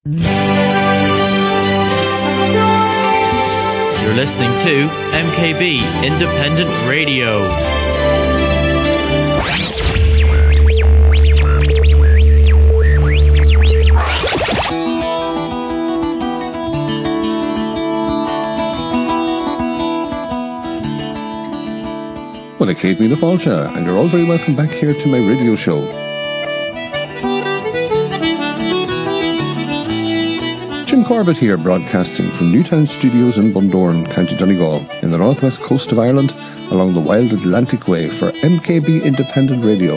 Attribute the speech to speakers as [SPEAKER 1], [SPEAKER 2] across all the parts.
[SPEAKER 1] You're listening to MKB Independent Radio.
[SPEAKER 2] Well, I Kate Mina Falcha, and you're all very welcome back here to my radio show. Jim Corbett here, broadcasting from Newtown Studios in Bundoran, County Donegal, in the northwest coast of Ireland, along the wild Atlantic Way for MKB Independent Radio.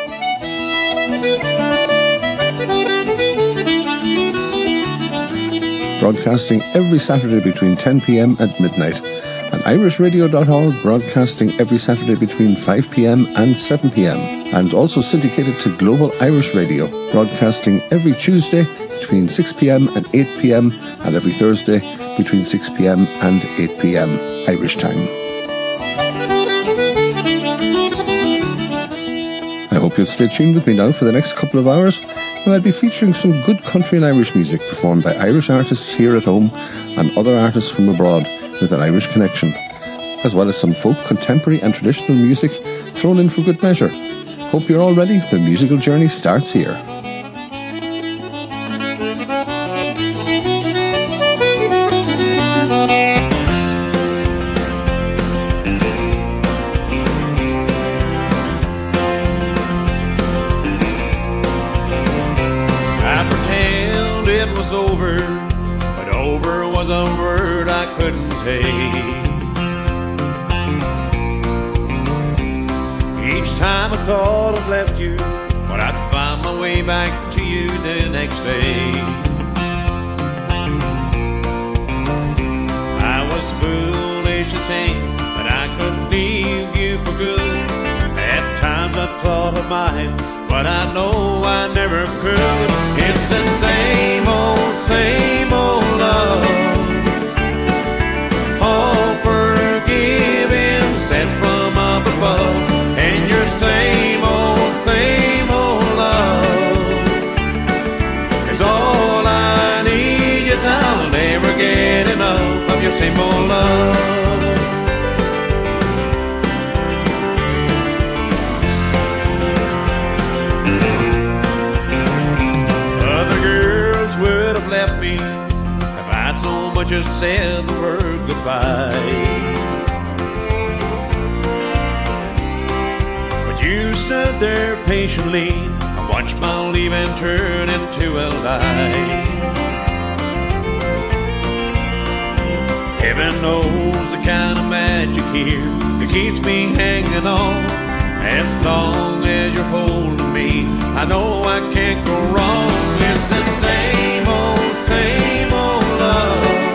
[SPEAKER 2] Broadcasting every Saturday between 10 p.m. and midnight. And irishradio.org, broadcasting every Saturday between 5 p.m. and 7 p.m. And also syndicated to Global Irish Radio, broadcasting every Tuesday between 6 p.m. and 8 p.m. and every Thursday between 6 p.m. and 8 p.m. Irish time. I hope you'll stay tuned with me now for the next couple of hours, when I'll be featuring some good country and Irish music performed by Irish artists here at home and other artists from abroad with an Irish connection, as well as some folk, contemporary and traditional music thrown in for good measure. Hope you're all ready. The musical journey starts here.
[SPEAKER 3] I pretend it was over, but over was a word I couldn't take. Each time I thought I'd left you, but I'd find my way back to you the next day. I was foolish to think that I could leave you for good. At times I thought of mine, but I know I never could. It's the same old love, all forgiving, sent from up above. And your same old love is all I need. Yes, I'll never get enough of your same old love. Other girls would have left me if I so much as said the word goodbye. You stood there patiently and watched my leaving turn into a lie. Heaven knows the kind of magic here that keeps me hanging on. As long as you're holding me, I know I can't go wrong. It's the same old love,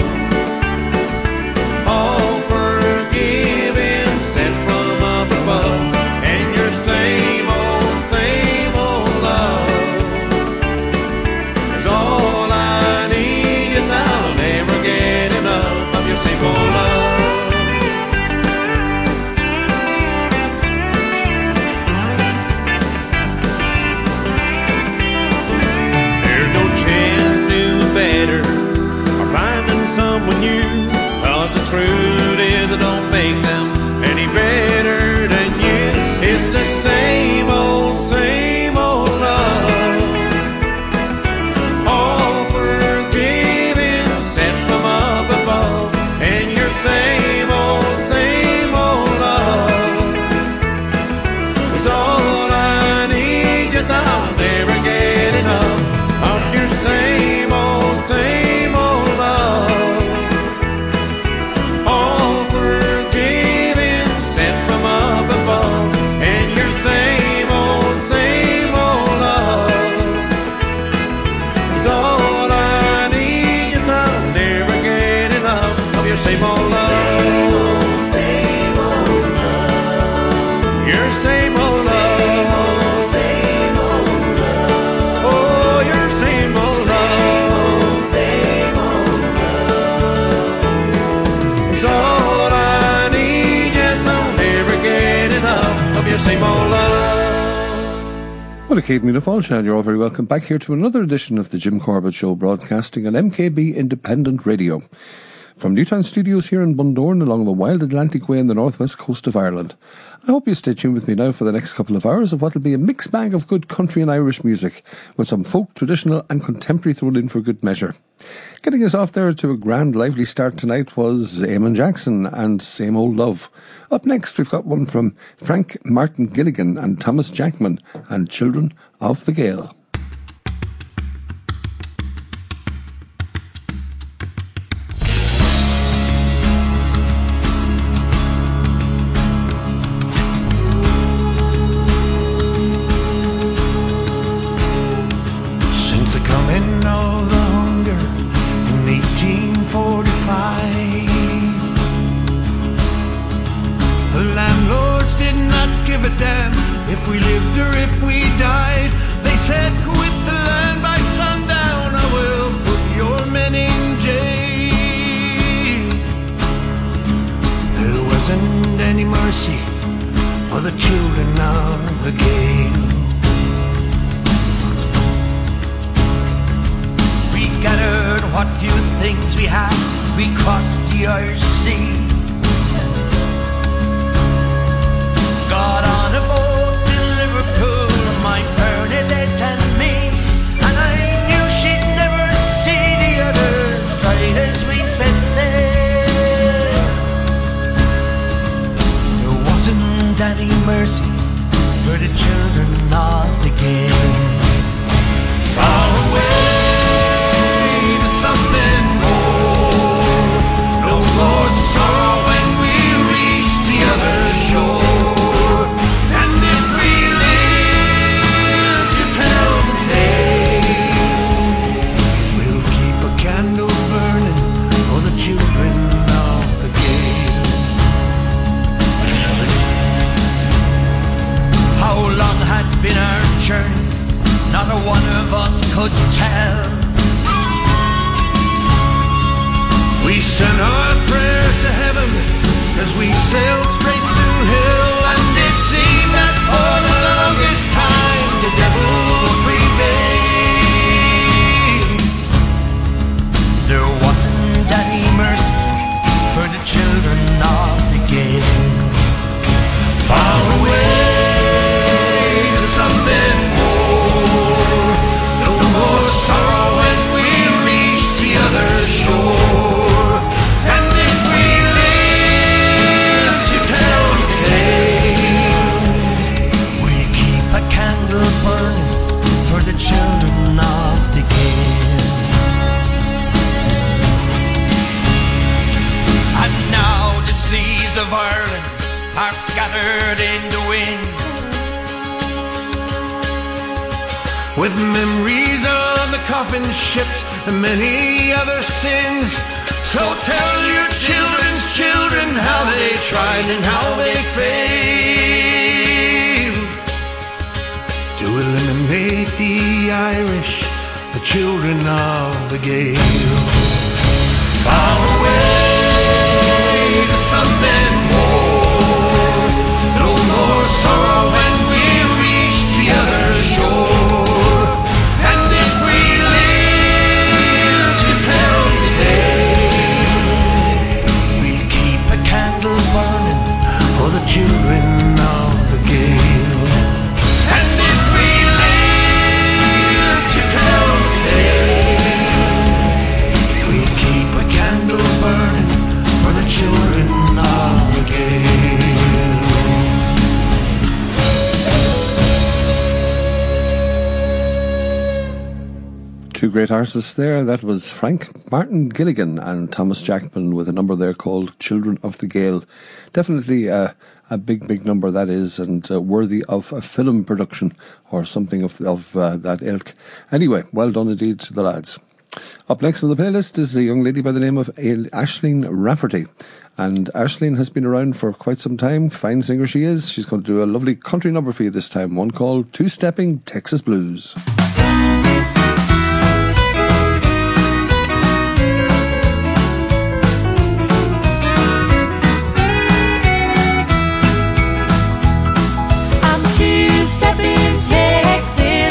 [SPEAKER 3] all forgiving, sent from up above. Same old love is all I need. Yes, I'll never get enough of your same old love.
[SPEAKER 2] Céad Míle Fáilte, and you're all very welcome back here to another edition of the Jim Corbett Show, broadcasting on MKB Independent Radio. From Newtown Studios here in Bundoran along the wild Atlantic Way in the northwest coast of Ireland. I hope you stay tuned with me now for the next couple of hours of what will be a mixed bag of good country and Irish music, with some folk, traditional and contemporary thrown in for good measure. Getting us off there to a grand lively start tonight was Eamon Jackson and Same Old Love. Up next we've got one from Frank Martin Gilligan and Thomas Jackman and Children of the Gael.
[SPEAKER 3] If we lived or if we died, they said, quit the land by sundown, I will put your men in jail. There wasn't any mercy for the children of the Gael. We gathered what few things we had, we crossed the Irish Sea, got on a boat my Bernadette and me, and I knew she'd never see the other side as we set sail. There wasn't any mercy for the children of the Gael. Far away to something more, no more sorrow when we reach the other shore. Been our journey, not a one of us could tell. We sent our prayers to heaven as we sailed straight to hell, and it seemed that for the longest time the devil prevailed. There wasn't any mercy for the children of the Gael. Far away something more, no more sorrow when we reach the other shore. And if we live to tell the tale, we'll keep a candle burning for the children of the Gael. And now the seas of Ireland are scattered in the wind, with memories of the coffin ships and many other sins. So tell your children's children how they tried and how they failed to eliminate the Irish, the children of the Gael. Far away to something more, no more sorrow when we reach the other shore. For the children of the Gael. And if we live to tell the tale, we'll keep a candle burning for the children of the
[SPEAKER 2] Gael. Two great artists there. That was Frank Martin Gilligan and Thomas Jackman with a number there called Children of the Gael. Definitely a big number that is, and worthy of a film production or something of that ilk. Anyway, well done indeed to the lads. Up next on the playlist is a young lady by the name of Aisling Rafferty. And Aisling has been around for quite some time. Fine singer she is. She's going to do a lovely country number for you this time, one called Two-Stepping Texas Blues.
[SPEAKER 4] I'm two-stepping Texas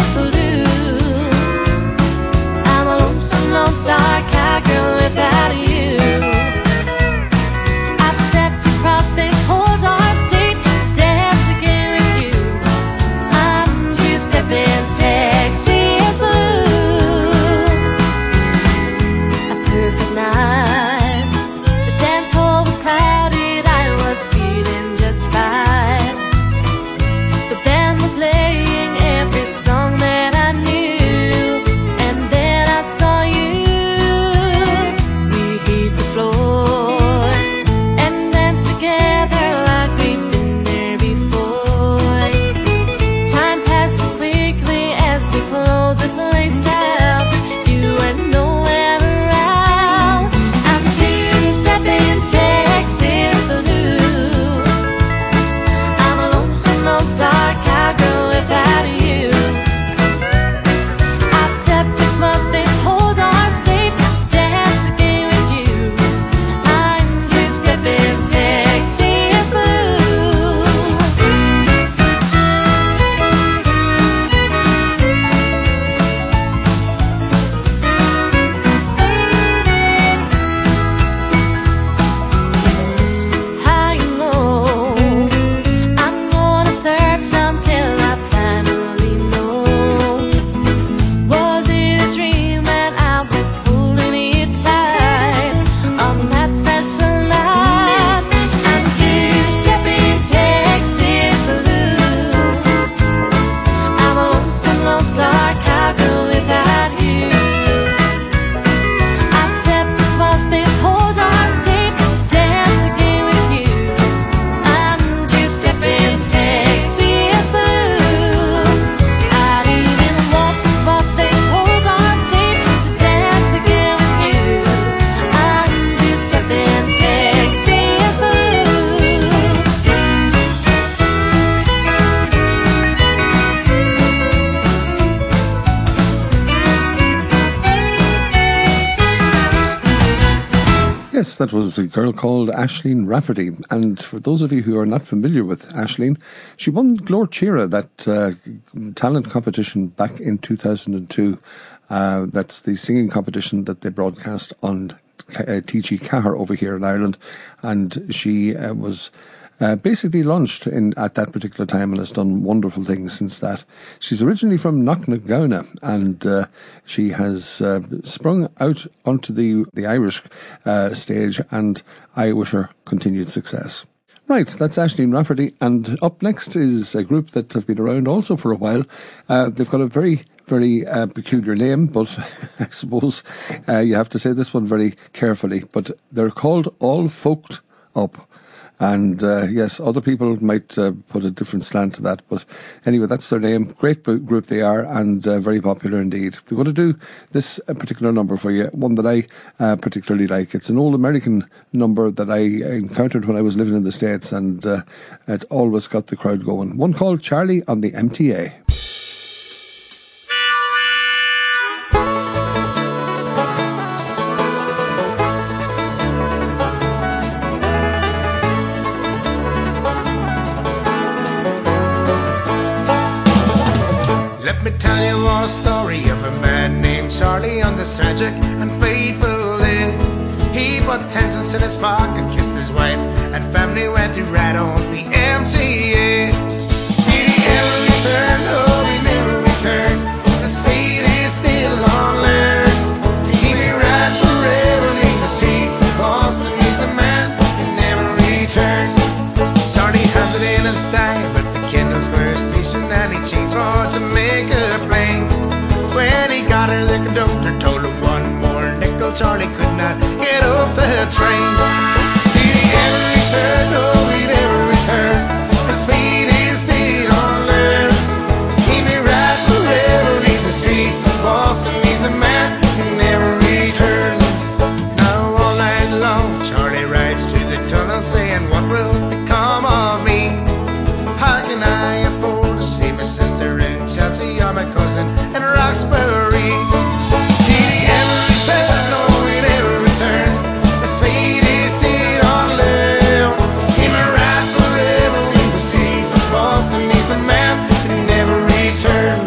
[SPEAKER 2] Yes, that was a girl called Aisling Rafferty. And for those of you who are not familiar with Aisling, she won Glór Tíre, that talent competition back in 2002. That's the singing competition that they broadcast on TG Cahir over here in Ireland. And she was basically launched at that particular time and has done wonderful things since that. She's originally from Knocknagownna, and she has sprung out onto the Irish stage, and I wish her continued success. Right, that's Aisling Rafferty, and up next is a group that have been around also for a while. They've got a very peculiar name, but I suppose you have to say this one very carefully. But they're called All Folked Up. And yes, other people might put a different slant to that, but anyway, that's their name. Great group they are, and very popular indeed. They're going to do this particular number for you, one that I particularly like. It's an old American number that I encountered when I was living in the States, and it always got the crowd going. One called Charlie on the MTA.
[SPEAKER 4] Let me tell you a story of a man named Charlie on this tragic and fateful day. He put 10 cents in his pocket, kissed his wife and family, went to ride on the MTA. Did he ever return? No, he never returned. His fate is still unlearned. He may ride forever in the streets of Boston. He's a man who never returned. Charlie has it in his time at the Kendall Square station, and he changed for Jamaica plane. When he got her, the conductor told him one more nickel. Charlie could not get off the train. Did he ever return? No, he never returned. His fate is still unlearned. He may ride forever in the streets of Boston. He's a man who never returned. Now all night long, Charlie rides through the tunnel saying, what will become of me? How can I afford to see my sister in Chelsea or my cousin in Roxbury? Did he ever return? No, he never returned. His fate is still unlearned. He may ride forever in the streets of Boston. He's a man who never returned.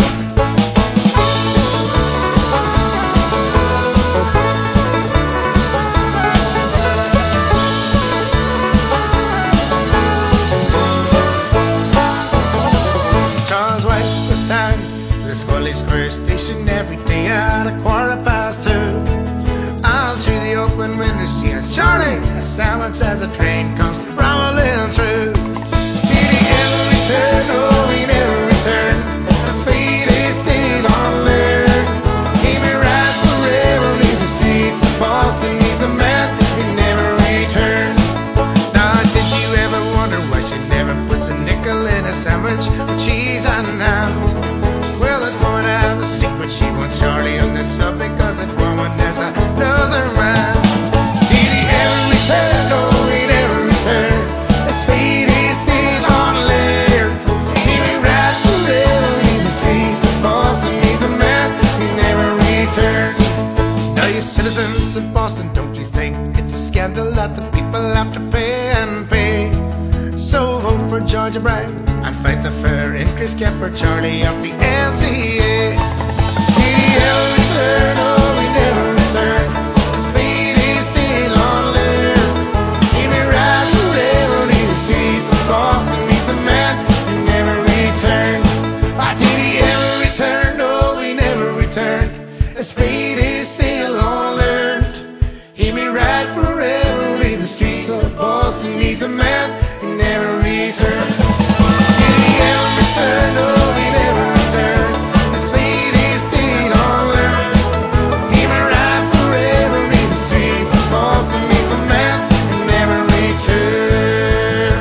[SPEAKER 4] Scully Square station every day at 2:15. Out through the open window she has Charlie, a sandwich as the train comes rumbling through. Did he ever return? No, he never returned. His fate is still unlearned. He may ride forever in the streets of Boston. He's a man who never returned. Now, did you ever wonder why she never puts a nickel in a sandwich with cheese and ham? Well, that woman has a secret. She wants Charlie on the sub because that woman has another man. Did he ever return? No, he never returned. His fate is still unlearned. He may ride forever in the streets of Boston. He's a man who never returned. Now, you citizens of Boston, don't you think it's a scandal that the people have to pay and pay? So vote for Georgia Bragg and fight the fare increase. Kemper Charlie up the MTA. Did he ever return? No, he never returned. His fate is still unlearned. He may ride forever in the streets of Boston. He's a man who never returned. Did he ever return? No, he never returned. His fate is still unlearned. He may ride forever in the streets of Boston. He's a man who never returned. Did he ever return? No, he never returned. His fate is still unlearned. He may ride forever in the streets of Boston. He's a man who never returned.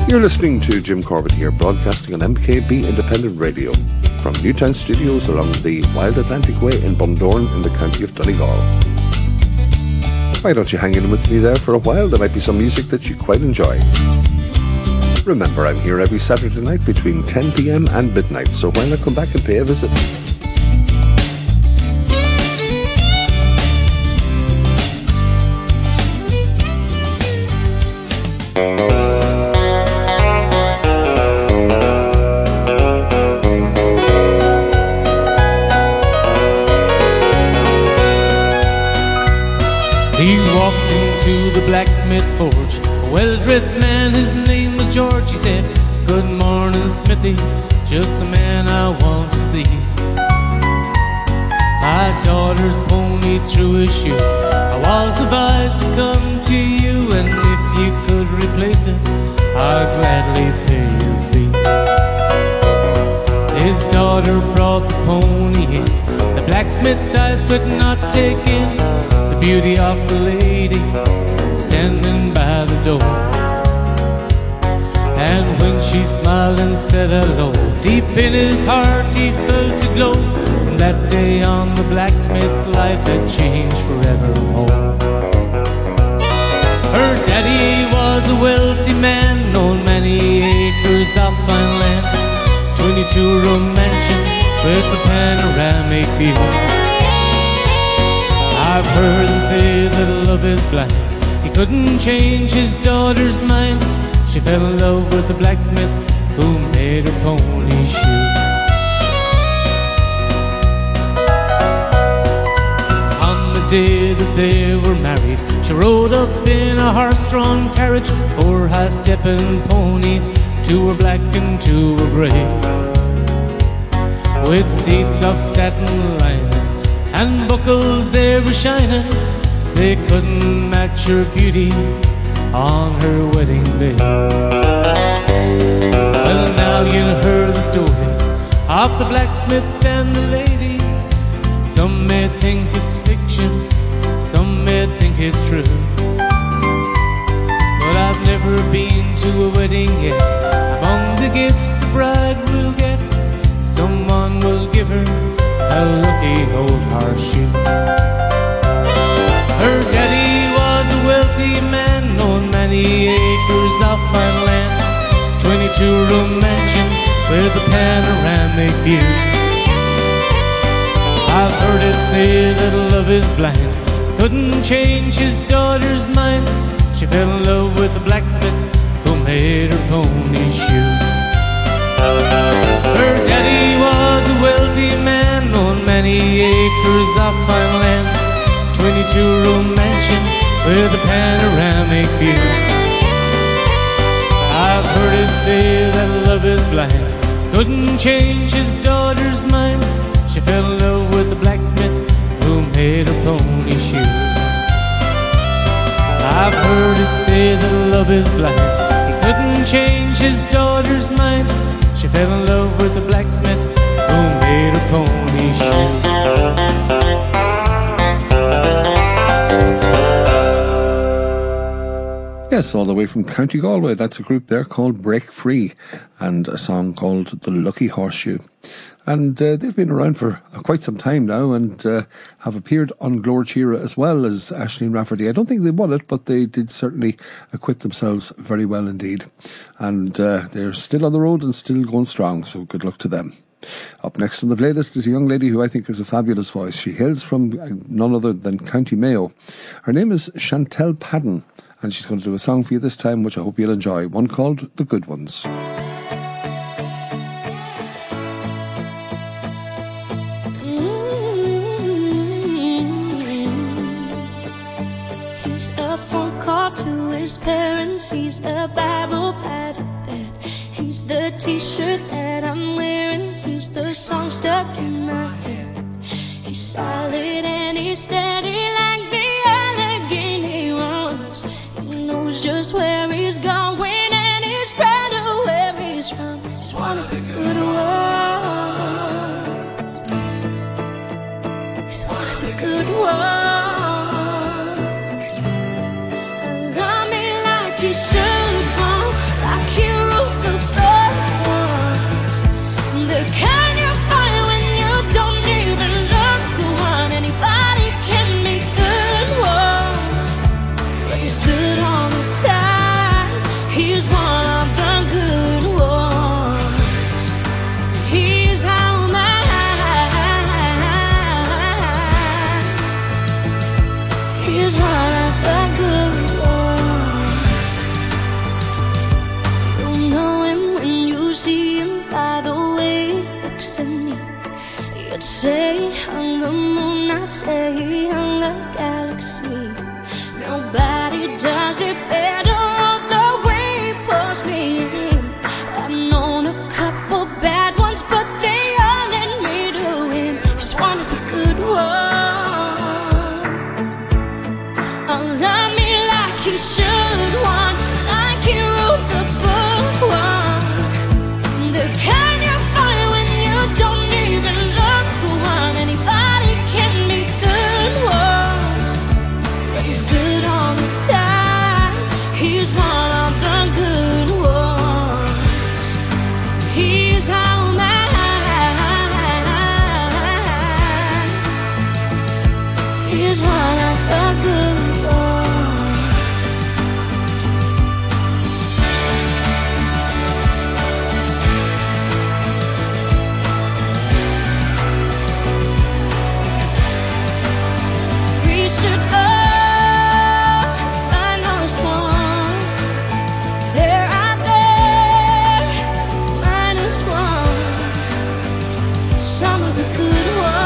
[SPEAKER 2] You're listening to Jim Corbett here, broadcasting on MKB Independent Radio from Newtown Studios along the Wild Atlantic Way in Bundoran in the county of Donegal. Why don't you hang in with me there for a while? There might be some music that you quite enjoy. Remember, I'm here every Saturday night between 10 p.m. and midnight, so why not come back and pay a visit?
[SPEAKER 5] He walked into the blacksmith forge, a well-dressed man, his name was George. He said, "Good morning, Smithy, just the man I want to see. My daughter's pony threw a shoe. I was advised to come to you, and if you could replace it, I'd gladly pay your fee." His daughter brought the pony in. The blacksmith eyes could not take in the beauty of the lady standing by the door. And when she smiled and said hello, deep in his heart he felt a glow. From that day on, the blacksmith life had changed forevermore. Her daddy was a wealthy man, owned many acres of fine land, 22-room mansion with a panoramic view. I've heard him say that love is blind. He couldn't change his daughter's mind. She fell in love with the blacksmith who made her pony shoe. On the day that they were married, she rode up in a horse-drawn carriage, 4 high-stepping ponies, 2 were black and 2 were gray, with seats of satin lining and buckles they were shining. They couldn't match her beauty on her wedding day. Well, now you've heard the story of the blacksmith and the lady. Some may think it's fiction, some may think it's true, but I've never been to a wedding yet. Among the gifts the bride will get, someone will give her a lucky old horseshoe. Her daddy was a wealthy man, owned many acres of fine land, 22-room mansion with a panoramic view. I've heard it say that love is blind. Couldn't change his daughter's mind. She fell in love with the blacksmith who made her pony shoe. Her daddy was a wealthy man, owned many acres of fine land, 22-room mansion with a panoramic view. I've heard it say that love is blind. Couldn't change his daughter's mind. She fell in love with the blacksmith who made her pony shoe. I've heard it say that love is blind. He couldn't change his daughter's mind. She fell in love with the blacksmith who made her pony shoe.
[SPEAKER 2] Yes, all the way from County Galway. That's a group there called Break Free, and a song called The Lucky Horseshoe. And they've been around for quite some time now, and have appeared on Glór Tíre as well as Aisling Rafferty. I don't think they won it, but they did certainly acquit themselves very well indeed. And they're still on the road and still going strong, so good luck to them. Up next on the playlist is a young lady who I think has a fabulous voice. She hails from none other than County Mayo. Her name is Chantel Padden, and she's going to do a song for you this time, which I hope you'll enjoy, one called The Good Ones.
[SPEAKER 6] He's a phone call to his parents. He's a Bible by the bed. He's the t-shirt that I'm wearing. He's the song stuck in my head. He's solid and he's steady like the Allegheny runs. He knows just where he's going and he's proud of where he's from. He's one of the good ones. He's one of the good ones. Love me like you should, like you You'd say on the moon, I'd say on the galaxy. Nobody does it better the way he pulls me in. I've known a couple bad ones, but they all led me to him. He's one of the good ones. Oh, love me like he should, one like he wrote the book, one the kind you find when you don't even look. One anybody can be good ones, but he's good all the time. He's one of the good ones. He's all mine. He's one of the good ones. We should all find us one. There are there minus one. Some of the good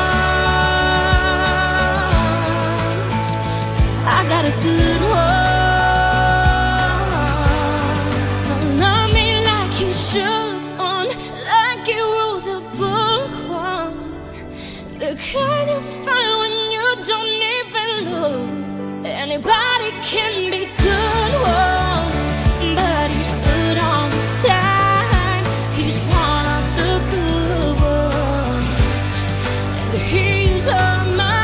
[SPEAKER 6] ones. I got a good one. Love me like he should, on like he wrote the book, one the kind you find when you don't even look. Anybody can be good ones, but he's good all the time. He's one of the good ones, and he's all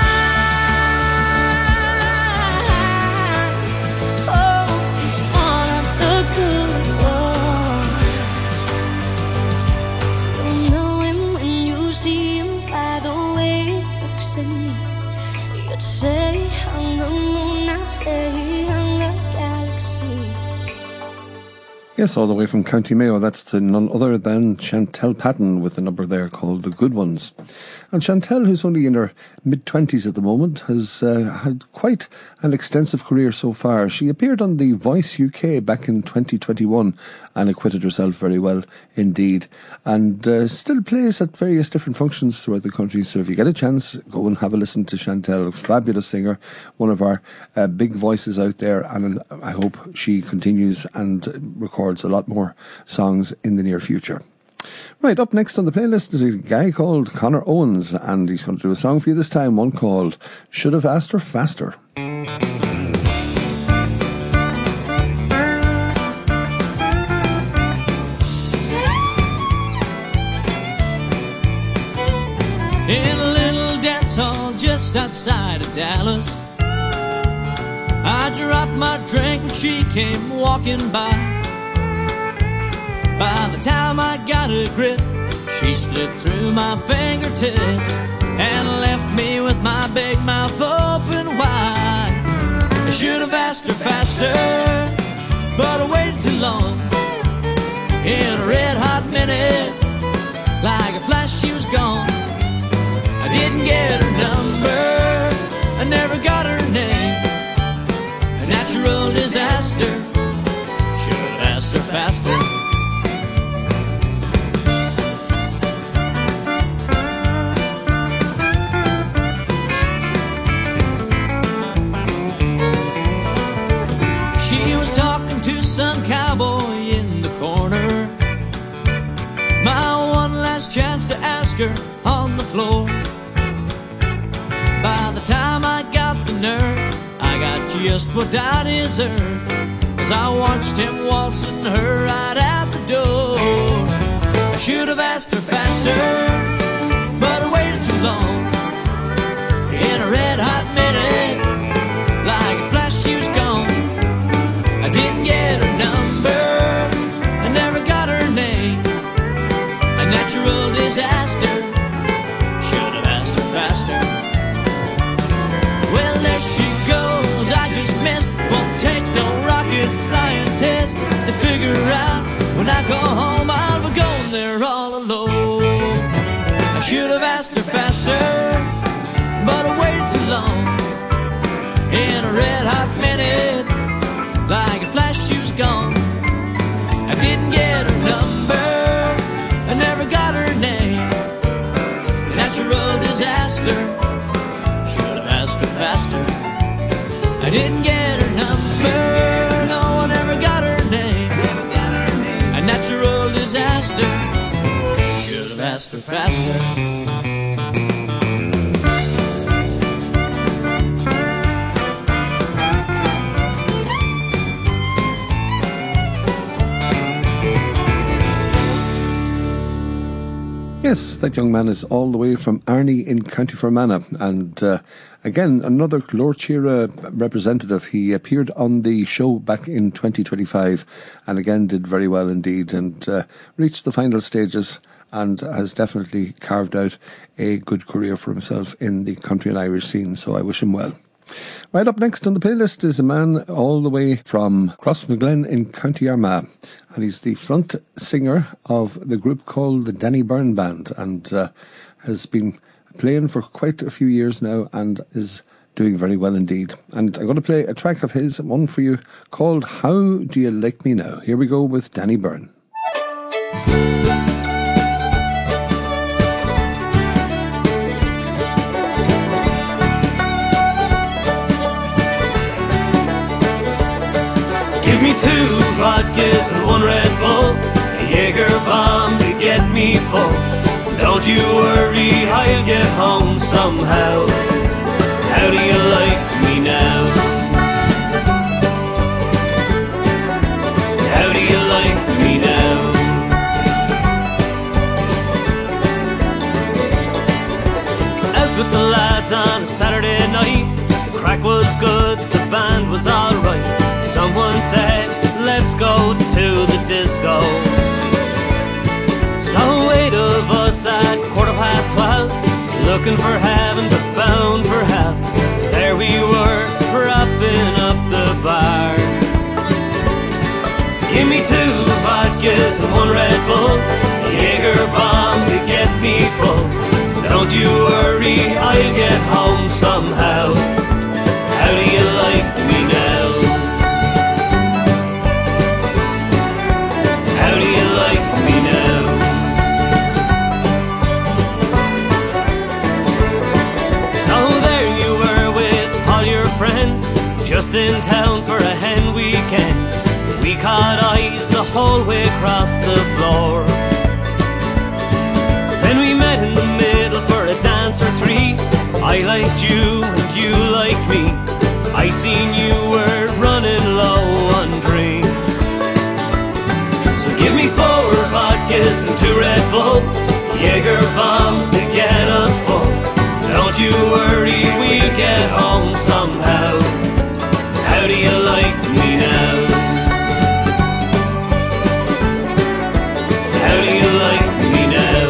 [SPEAKER 6] mine. Oh, he's one of the good ones. You'll know him when you see him by the way he looks at me. You'd say on the moon, I'd say on the galaxy.
[SPEAKER 2] Yes, all the way from County Mayo, that's to none other than Chantel Patton with a number there called The Good Ones. And Chantel, who's only in her mid-20s at the moment, has had quite an extensive career so far. She appeared on The Voice UK back in 2021 and acquitted herself very well indeed, and still plays at various different functions throughout the country. So if you get a chance, go and have a listen to Chantel, a fabulous singer, one of our big voices out there, and I hope she continues and records a lot more songs in the near future. Right, up next on the playlist is a guy called Connor Owens, and he's going to do a song for you this time, one called Should Have Asked Her Faster.
[SPEAKER 5] In a little dance hall just outside of Dallas, I dropped my drink when she came walking by. By the time I got a grip, she slipped through my fingertips and left me with my big mouth open wide. I should have asked her faster, but I waited too long. In a red-hot minute, like a flash she was gone. I didn't get her number, I never got her name. A natural disaster, should have asked her faster. She was talking to some cowboy in the corner. My one last chance to ask her on the floor. By the time I got the nerve, I got just what I deserved, as I watched him waltzing her right out the door. I should have asked her faster, but I waited too long. In a red-hot minute, like a flash she was gone. I didn't get her number, I never got her name. A natural disaster, should have asked her faster. Well, there she goes, I just missed. Won't take no rocket scientist to figure out. When I go home, I'll be going there all alone. I should have asked her faster, but I waited too long. In a red-hot minute, like a flash she was gone. I didn't get her number, I never got her name. A natural faster. Should have asked her faster. I didn't get her number. No one ever got her name. A natural disaster. Should have asked her faster.
[SPEAKER 2] Yes, that young man is all the way from Arnie in County Fermanagh, and again, another Glór Tíre representative. He appeared on the show back in 2025 and again did very well indeed, and reached the final stages and has definitely carved out a good career for himself in the country and Irish scene, so I wish him well. Right up next on the playlist is a man all the way from Crossmaglen in County Armagh, and he's the front singer of the group called the Danny Byrne Band, and has been playing for quite a few years now and is doing very well indeed. And I'm going to play a track of his, one for you, called How Do You Like Me Now? Here we go with Danny Byrne.
[SPEAKER 7] Give me 2 vodkas and 1 Red Bull, a Jaeger bomb to get me full. Don't you worry, I'll get home somehow. How do you like me now? How do you like me now? Out with the lads on a Saturday night. The crack was good, the band was alright. Someone said, let's go to the disco. So 8 of us at 12:15, looking for heaven but bound for hell. There we were, propping up the bar. Give me 2 vodkas and 1 Red Bull, a Jaeger bomb to get me full. Don't you worry, I'll get home somehow. How do you like me now? How do you like me now? So there you were with all your friends, just in town for a hen weekend. We caught eyes the whole way across the floor. Then we met in the middle for a dance or 3. I liked you and you liked me. I seen you were running low on drink. So give me 4 vodkas and 2 Red Bull, Jaeger bombs to get us full. Don't you worry, we'll get home somehow. How do you like me now? How do you like me now?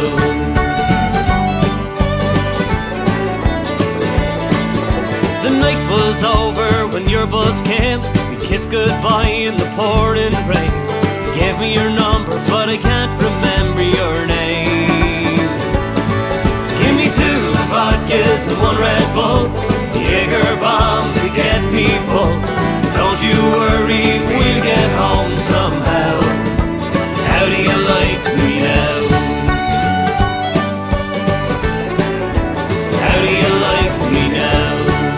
[SPEAKER 7] The night was over when your bus came. We kissed goodbye in the pouring rain. You gave me your number, but I can't remember your name. Give me 2 vodkas and 1 Red Bull, Jaeger bomb to get me full. Don't you worry, we'll get home somehow. How do you like me now? How do you like me now?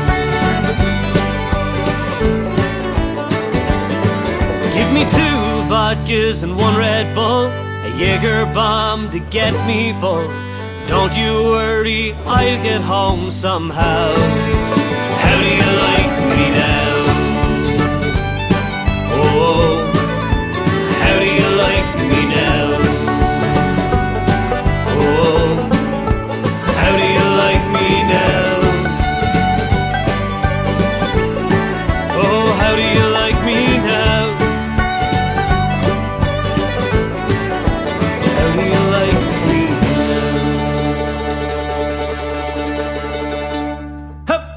[SPEAKER 7] Give me 2 vodkas and 1 Red Bull, a Jaeger bomb to get me full. Don't you worry, I'll get home somehow. How do you like me now? Oh, how do you like me now? Oh, how do you like me now? Oh, how do you like me now? How do you like me now? Hup.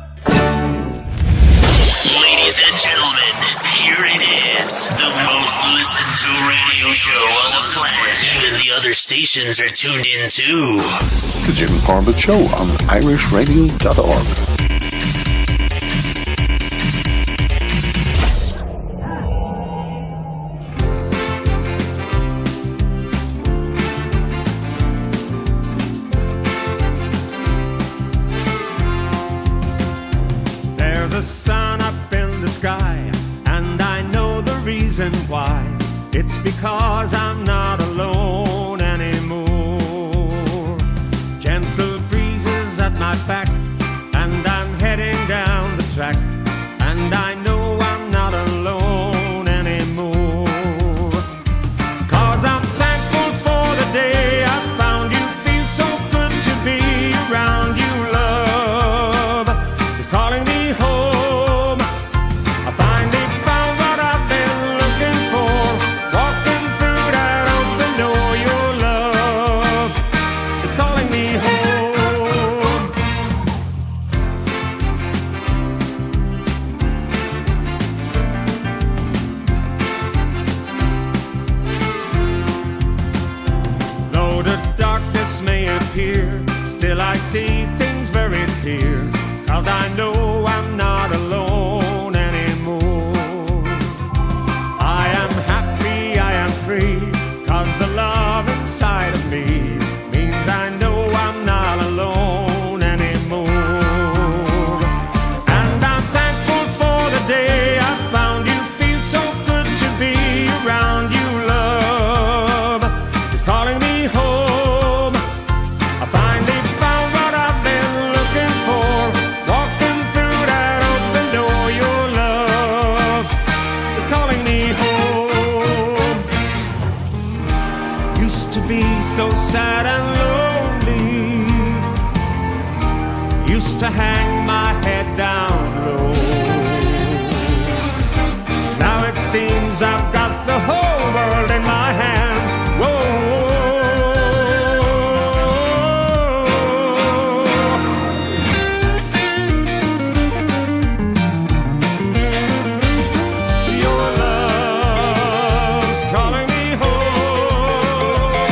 [SPEAKER 8] Ladies and gentlemen, here it is, the most listened to radio show on the planet. Even the other stations are tuned in too.
[SPEAKER 2] The Jim Corbett Show on irishradio.org.
[SPEAKER 3] It's because I'm not alone anymore. Gentle breezes at my back, and I'm heading down the track, and I know I'm not alone anymore. 'Cause I'm thankful for the day I found you. Feels so good to be around you. Love is calling me home. I finally found what I've been looking for. Walking through that open door, your love is calling me home. Though the darkness may appear, still I see things very clear. 'Cause I know I'm not alone anymore. I am happy, I am free, 'cause the love inside of me means I know I'm not alone anymore. And I'm thankful for the day I found you. Feels so good to be around you. Love is calling me home. I finally found what I've been looking for. Walking through that open door, your love is calling me home. Used to be so sad and lonely. Used to hang my head down low. Now it seems I've got the whole world in my hands. Whoa. Your love's calling me home.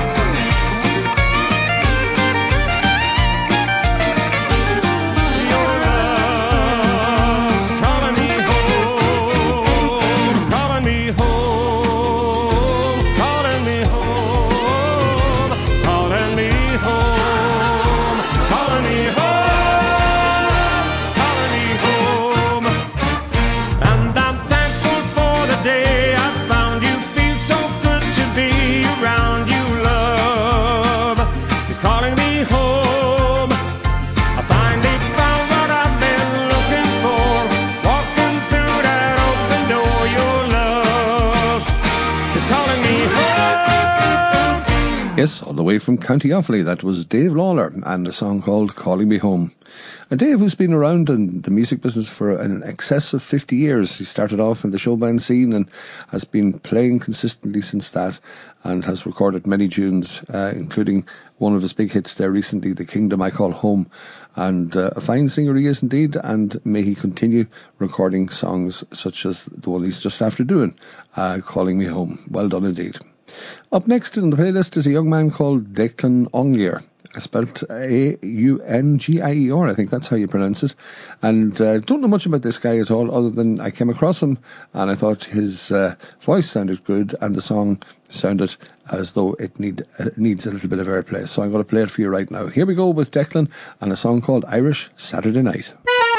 [SPEAKER 3] Your love's calling me home. Calling me home. Calling me home. Calling me home. Calling me home. Calling me home. And I'm thankful for the day I found you. Feels so good to be around you. Love is calling me home. I finally found what I've been looking for. Walking through that open door, your love is calling me home.
[SPEAKER 2] Yes, all the way from County Offaly, that was Dave Lawler and a song called Calling Me Home. And Dave, who's been around in the music business for an excess of 50 years. He started off in the show band scene and has been playing consistently since that, and has recorded many tunes, including one of his big hits there recently, The Kingdom I Call Home. And a fine singer he is indeed, and may he continue recording songs such as the one he's just after doing, Calling Me Home. Well done indeed. Up next in the playlist is a young man called Declan Ongier. Spelled Aungier, I think that's how you pronounce it. And don't know much about this guy at all, other than I came across him and I thought his voice sounded good and the song sounded as though it needs a little bit of airplay. So I'm going to play it for you right now. Here we go with Declan and a song called Irish Saturday Night.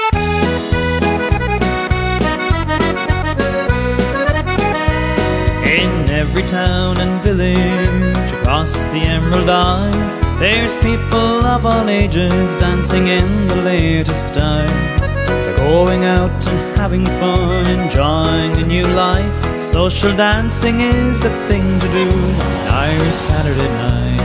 [SPEAKER 5] In every town and village across the Emerald Isle, there's people of all ages dancing in the latest style. They're going out and having fun, enjoying a new life. Social dancing is the thing to do on Irish Saturday night.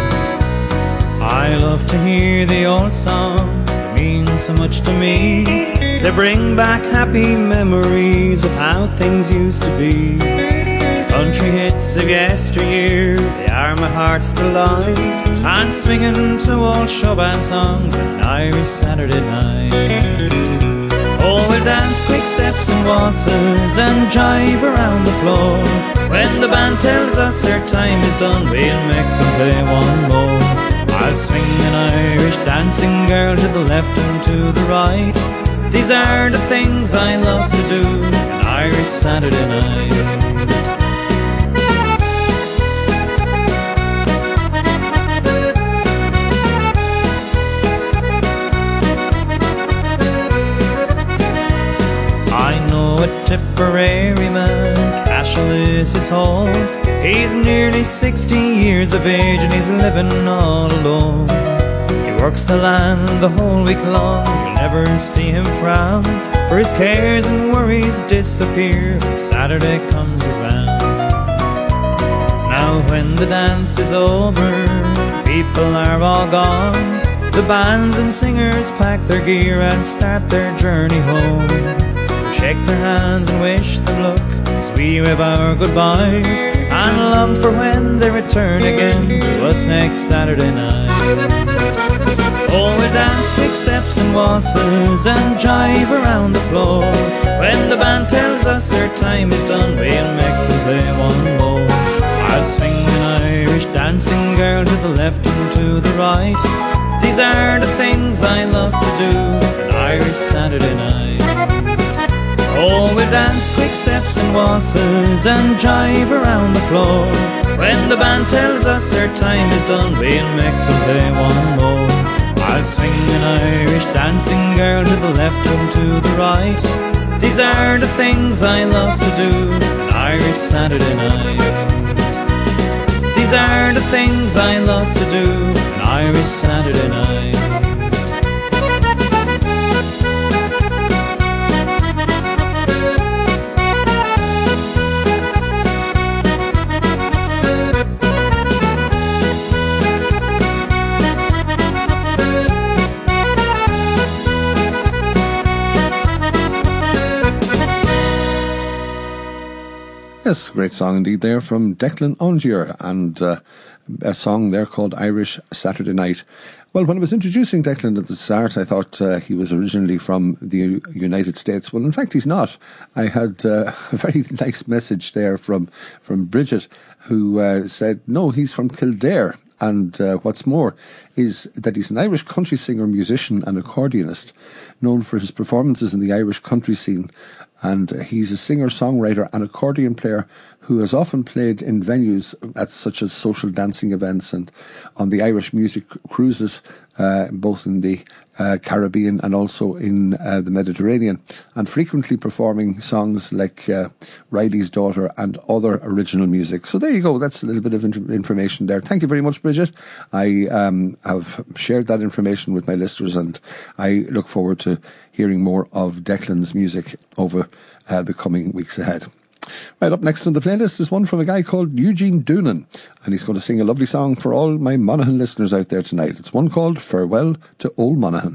[SPEAKER 5] I love to hear the old songs, they mean so much to me. They bring back happy memories of how things used to be. Country hits of yesteryear, they are my heart's delight. And swinging to old show band songs on Irish Saturday night. Oh, we'll dance quick steps and waltzes and jive around the floor. When the band tells us their time is done, we'll make them play one more. I'll swing an Irish dancing girl to the left and to the right. These are the things I love to do on Irish Saturday night. A Tipperary man, Cashel is his home.
[SPEAKER 9] He's nearly 60 years of age and he's living all alone. He works the land the whole week long, you'll never see him frown, for his cares and worries disappear when Saturday comes around. Now when the dance is over, people are all gone, the bands and singers pack their gear and start their journey home. Shake their hands and wish them luck as we wave our goodbyes, and long for when they return again to us next Saturday night. Oh, we'll dance quick steps and waltzes and jive around the floor. When the band tells us their time is done, we'll make them play one more. I'll swing an Irish dancing girl to the left and to the right. These are the things I love to do an Irish Saturday night. Oh, we'll dance quick steps and waltzes and jive around the floor. When the band tells us their time is done, we'll make them play one more. I'll swing an Irish dancing girl to the left and to the right. These are the things I love to do an Irish Saturday night. These are the things I love to do an Irish Saturday night.
[SPEAKER 2] Yes, great song indeed there from Declan Ongier, and a song there called Irish Saturday Night. Well, when I was introducing Declan at the start, I thought he was originally from the United States. Well, in fact, he's not. I had a very nice message there from Bridget, who said, no, he's from Kildare. And what's more is that he's an Irish country singer, musician and accordionist, known for his performances in the Irish country scene. And he's a singer-songwriter and accordion player who has often played in venues such as social dancing events and on the Irish music cruises, both in the Caribbean and also in the Mediterranean, and frequently performing songs like Riley's Daughter and other original music. So there you go, that's a little bit of information there. Thank you very much, Bridget. I have shared that information with my listeners, and I look forward to hearing more of Declan's music over the coming weeks ahead. Right, up next on the playlist is one from a guy called Eugene Doonan, and he's going to sing a lovely song for all my Monaghan listeners out there tonight. It's one called Farewell to Old Monaghan.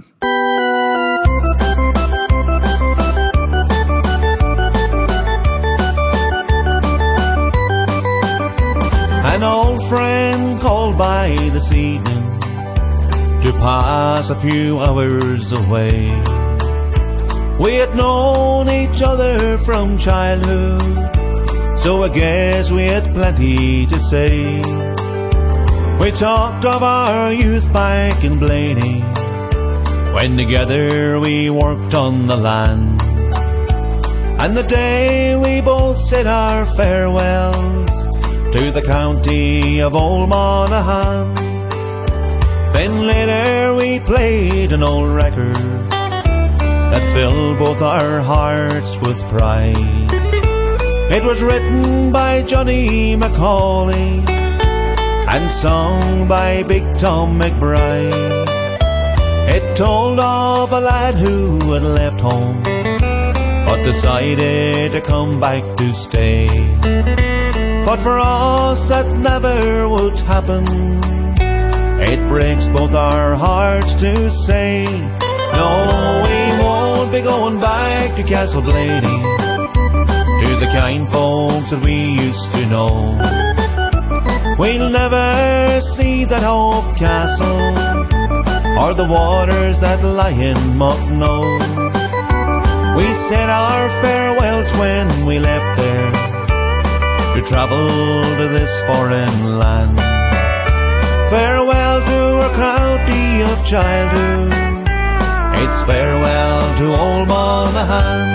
[SPEAKER 3] An old friend called by this evening to pass a few hours away. We had known each other from childhood, so I guess we had plenty to say. We talked of our youth back in Blaney, when together we worked on the land, and the day we both said our farewells to the county of Old Monaghan. Then later we played an old record that filled both our hearts with pride. It was written by Johnny Macaulay and sung by Big Tom McBride. It told of a lad who had left home but decided to come back to stay. But for us that never would happen. It breaks both our hearts to say, no, we won't be going back to Castle Blaney, to the kind folks that we used to know. We'll never see that old castle, or the waters that lie in Mucknow. We said our farewells when we left there, to travel to this foreign land. Farewell to our county of childhood, it's farewell to Old Monaghan.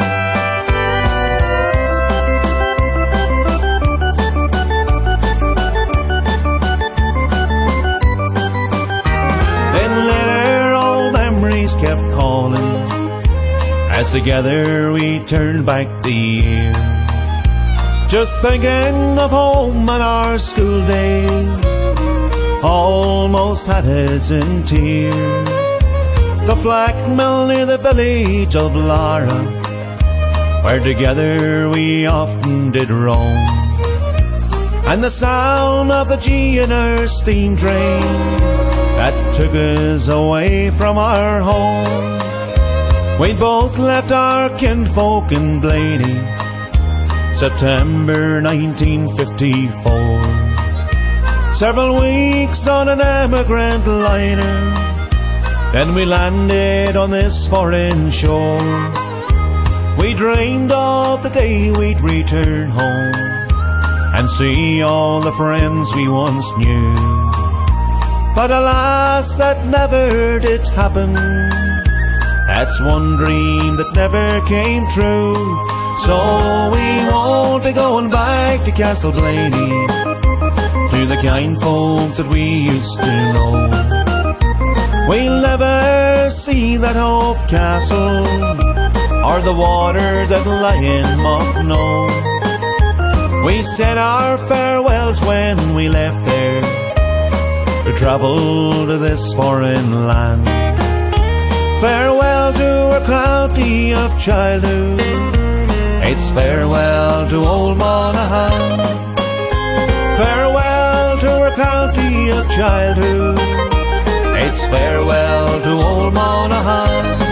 [SPEAKER 3] Then later all memories kept calling, as together we turned back the year Just thinking of home and our school days, almost had us in tears. The flack mill near the village of Lara, where together we often did roam. And the sound of the G&R steam train that took us away from our home. We both left our kinfolk in Blaney, September 1954. Several weeks on an emigrant liner, then we landed on this foreign shore. We dreamed of the day we'd return home and see all the friends we once knew. But alas, that never did happen. That's one dream that never came true. So we won't be going back to Castle Blaney, to the kind folks that we used to know. We'll never see that old castle or the waters that lie in Mockno. We said our farewells when we left there to travel to this foreign land. Farewell to our county of childhood, it's farewell to old Monaghan. Farewell to our county of childhood, it's farewell to old Monaghan.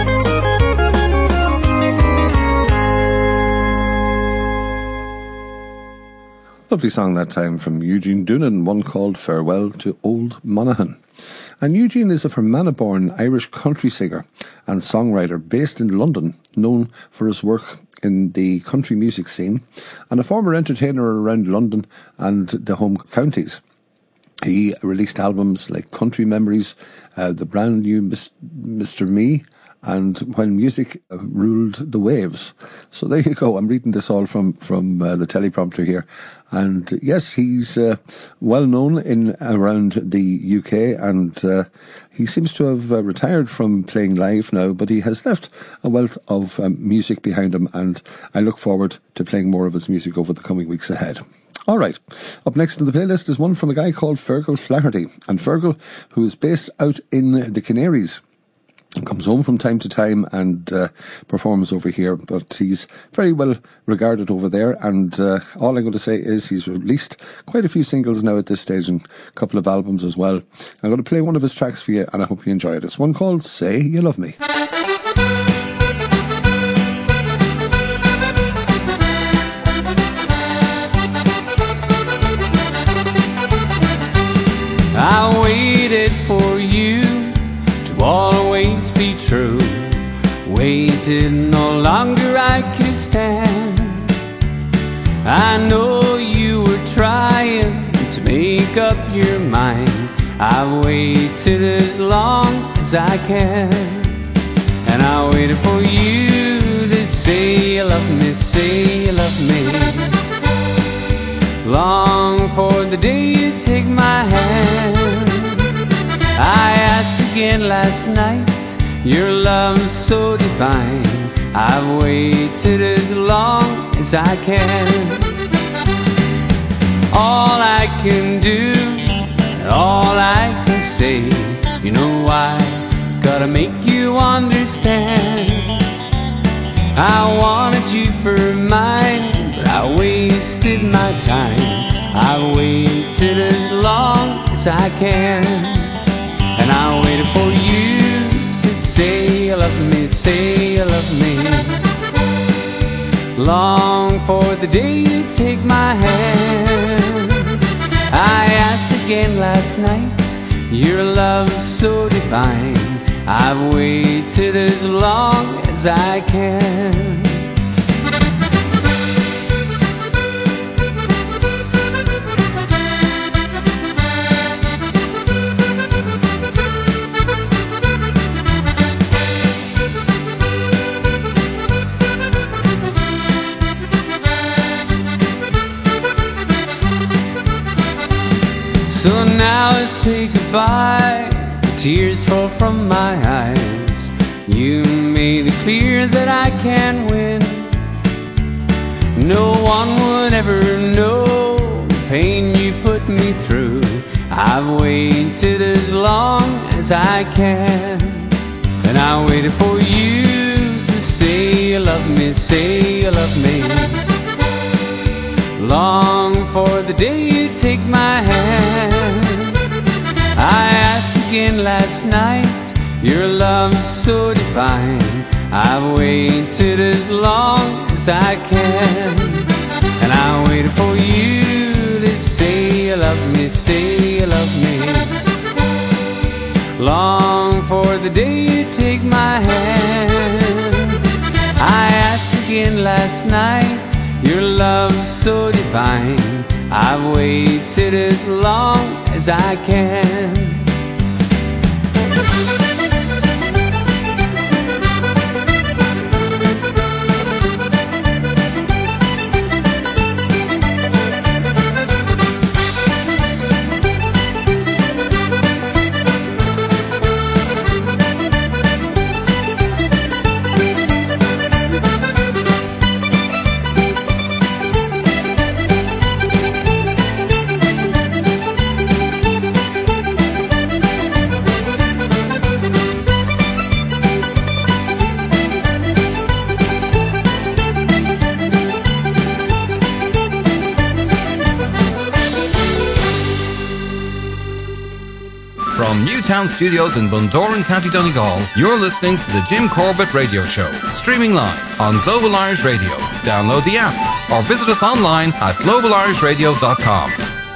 [SPEAKER 2] Lovely song that time from Eugene Doonan, one called Farewell to Old Monaghan. And Eugene is a Fermanagh-born Irish country singer and songwriter based in London, known for his work in the country music scene, and a former entertainer around London and the home counties. He released albums like Country Memories, the brand new Mr. Me, and When Music Ruled the Waves. So there you go. I'm reading this all from the teleprompter here. And yes, he's well known in around the UK, and he seems to have retired from playing live now, but he has left a wealth of music behind him, and I look forward to playing more of his music over the coming weeks ahead. All right, up next in the playlist is one from a guy called Fergal Flaherty. And Fergal, who is based out in the Canaries, and comes home from time to time and performs over here, but he's very well regarded over there, and all I'm going to say is he's released quite a few singles now at this stage, and a couple of albums as well. I'm going to play one of his tracks for you, and I hope you enjoy it. It's one called Say You Love Me.
[SPEAKER 10] I waited for you to always be true. Waited no longer I could stand. I know you were trying to make up your mind. I've waited as long as I can, and I waited for you to say you love me, say you love me. Long for the day you take my hand. I asked again last night, your love's so divine. I've waited as long as I can. All I can do, and all I can say, you know why, gotta make you understand. I wanted you for mine, but I wasted my time. I waited as long as I can, and I waited for you to say you love me, say you love me. Long for the day you take my hand. I asked again last night, your love's so divine. I've waited as long as I can. So now I say goodbye, the tears fall from my eyes. You made it clear that I can't win. No one would ever know the pain you put me through. I've waited as long as I can, and I waited for you to say you love me, say you love me. Long for the day you take my hand. I asked again last night, your love's so divine. I've waited as long as I can, and I waited for you to say you love me, say you love me. Long for the day you take my hand. I asked again last night, your love's so divine. I've waited as long as I can.
[SPEAKER 11] From Newtown Studios in Bundoran, County Donegal, you're listening to the Jim Corbett Radio Show, streaming live on Global Irish Radio. Download the app or visit us online at globalir.com.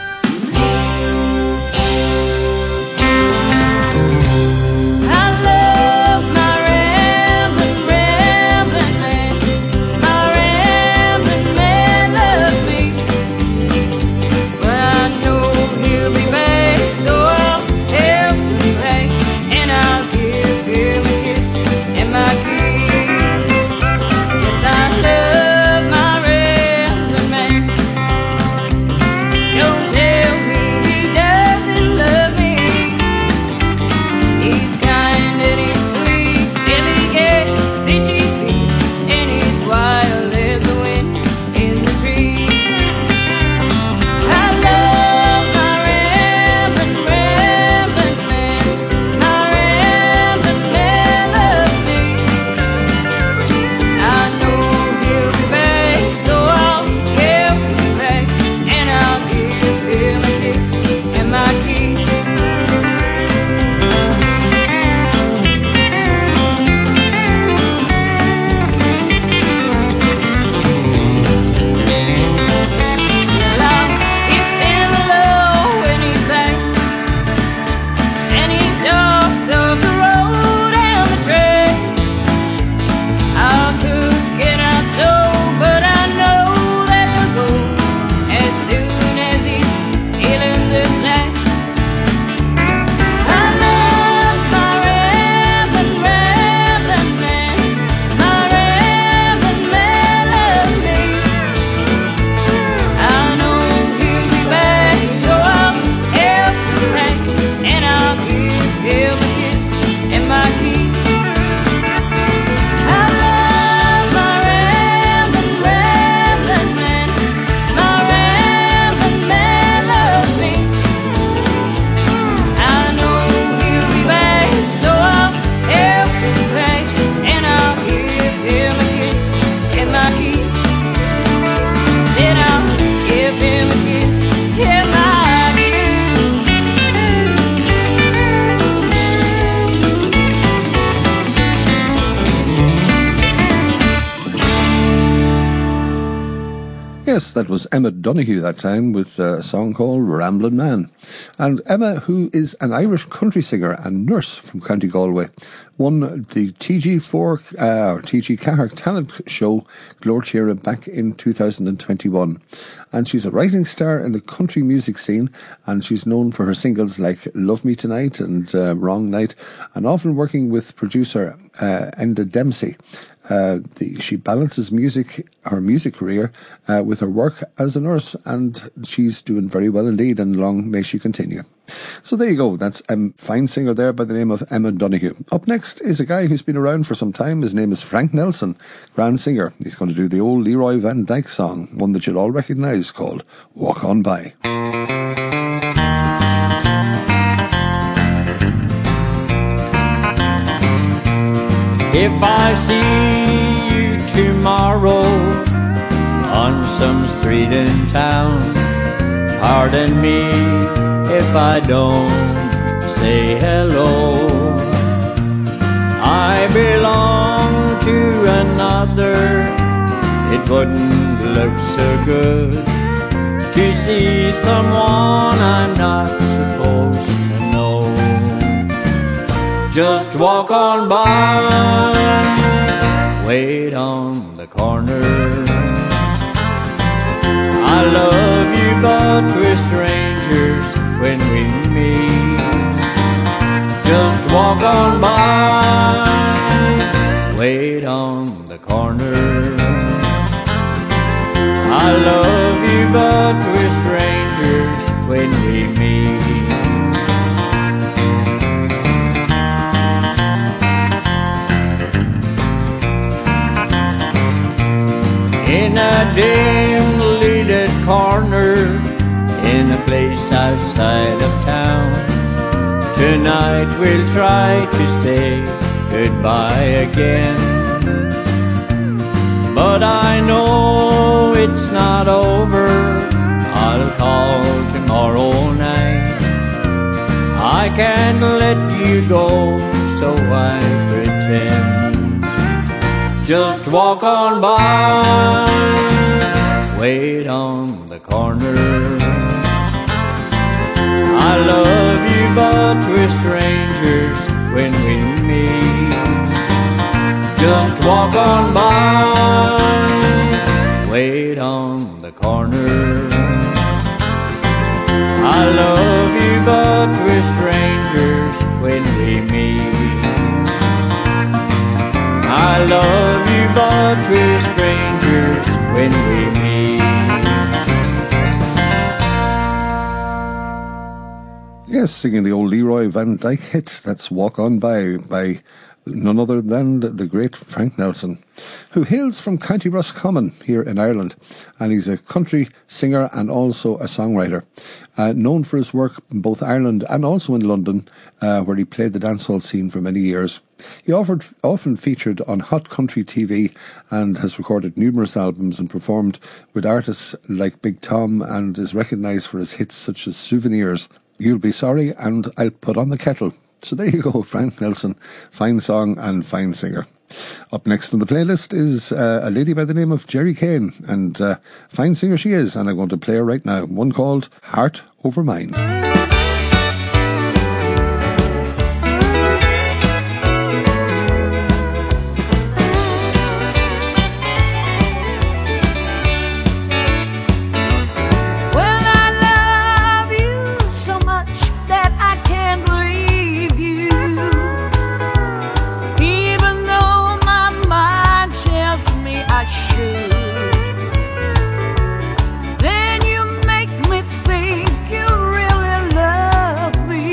[SPEAKER 2] Yes, that was Emma Donoghue that time with a song called Ramblin' Man. And Emma, who is an Irish country singer and nurse from County Galway, won the TG Cahir Talent Show Glórchéire back in 2021. And she's a rising star in the country music scene, and she's known for her singles like Love Me Tonight and Wrong Night, and often working with producer Enda Dempsey. She balances her music career with her work as a nurse, and she's doing very well indeed, and long may she continue. So there you go. That's a fine singer there by the name of Emma Donoghue. Up next is a guy who's been around for some time. His name is Frank Nelson, grand singer. He's going to do the old Leroy Van Dyke song, one that you'll all recognise, called Walk On By.
[SPEAKER 12] If I see you tomorrow on some street in town, pardon me if I don't say hello. I belong to another. It wouldn't look so good to see someone I'm not supposed to know. Just walk on by, wait on the corner. I love you, but we're strangers when we meet. Just walk on by, wait on the corner. I love you, but we're strangers when we meet. In a dim-lighted corner, in a place outside of town, tonight we'll try to say goodbye again. But I know it's not over. I'll call tomorrow night. I can't let you go, so I pretend. Just walk on by, wait on the corner. I love you, but we're strangers when we meet. Just walk on by, wait on the corner. I love you, but we're strangers when we meet. I love you, but we're strangers when we meet.
[SPEAKER 2] Yes, singing the old Leroy Van Dyke hit, that's Walk On By none other than the great Frank Nelson, who hails from County Roscommon here in Ireland, and he's a country singer and also a songwriter, known for his work in both Ireland and also in London, where he played the dancehall scene for many years. He often featured on Hot Country TV and has recorded numerous albums and performed with artists like Big Tom, and is recognised for his hits such as Souvenirs, You'll Be Sorry and I'll Put On The Kettle. So there you go, Frank Nelson, fine song and fine singer. Up next on the playlist is a lady by the name of Jerry Kane, and fine singer she is, and I'm going to play her right now, one called Heart Over Mind.
[SPEAKER 13] Then you make me think you really love me.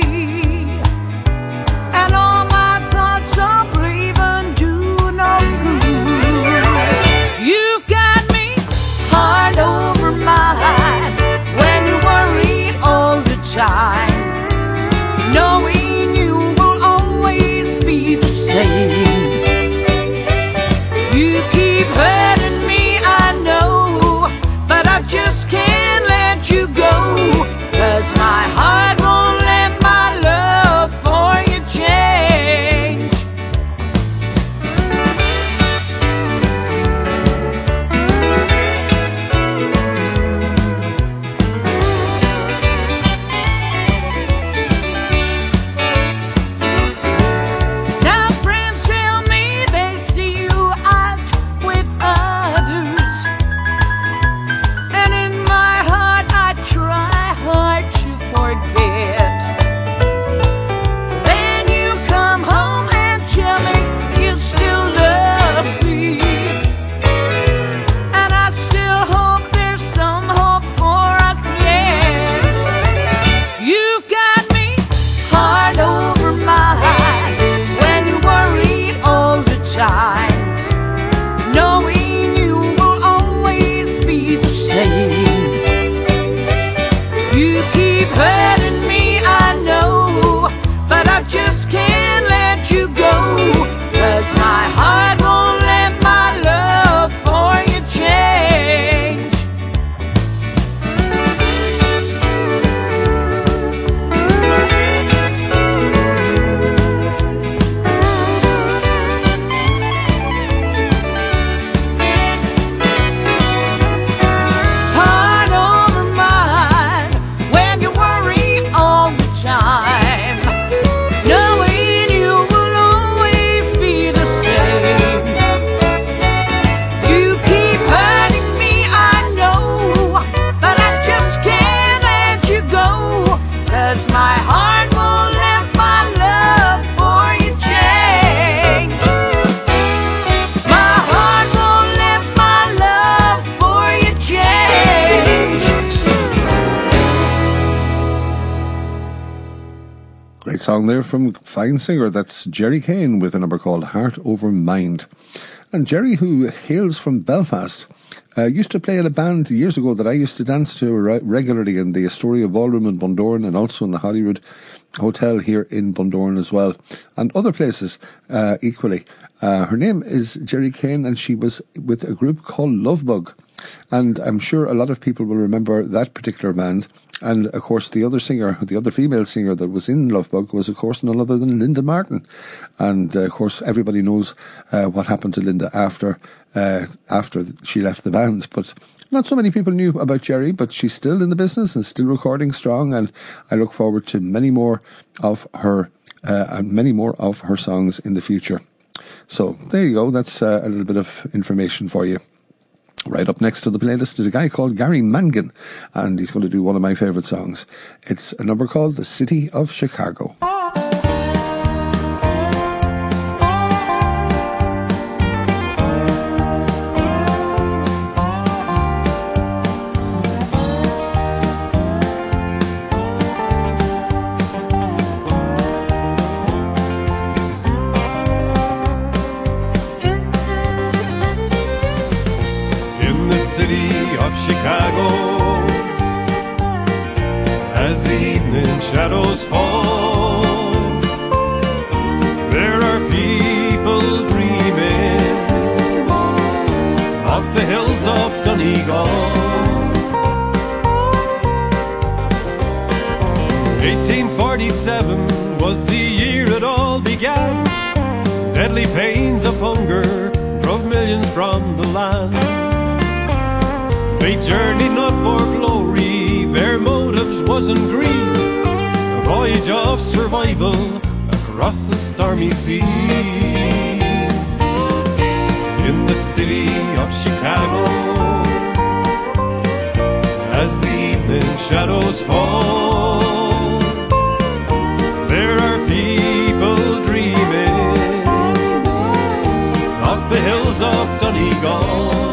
[SPEAKER 13] 'cause my heart won't let my love for you change. My heart won't let my love for you change.
[SPEAKER 2] Great song there from fine singer. That's Jerry Kane with a number called Heart Over Mind. And Jerry, who hails from Belfast, used to play in a band years ago that I used to dance to regularly in the Astoria Ballroom in Bundoran, and also in the Hollywood Hotel here in Bundoran as well, and other places equally. Her name is Jerry Kane, and she was with a group called Lovebug. And I'm sure a lot of people will remember that particular band. And of course, the other singer, the other female singer that was in Lovebug was, of course, none other than Linda Martin. And of course, everybody knows what happened to Linda after she left the band. But not so many people knew about Jerry, but she's still in the business and still recording strong. And I look forward to many more of her songs in the future. So there you go. That's a little bit of information for you. Right up next to the playlist is a guy called Gary Mangan, and he's going to do one of my favourite songs. It's a number called The City of Chicago.
[SPEAKER 3] Chicago, as the evening shadows fall, there are people dreaming of the hills of Donegal. 1847 was the year it all began. Deadly pains of hunger drove millions from the land. They journeyed not for glory, their motives wasn't greed, a voyage of survival across the stormy sea. In the city of Chicago, as the evening shadows fall, there are people dreaming of the hills of Donegal.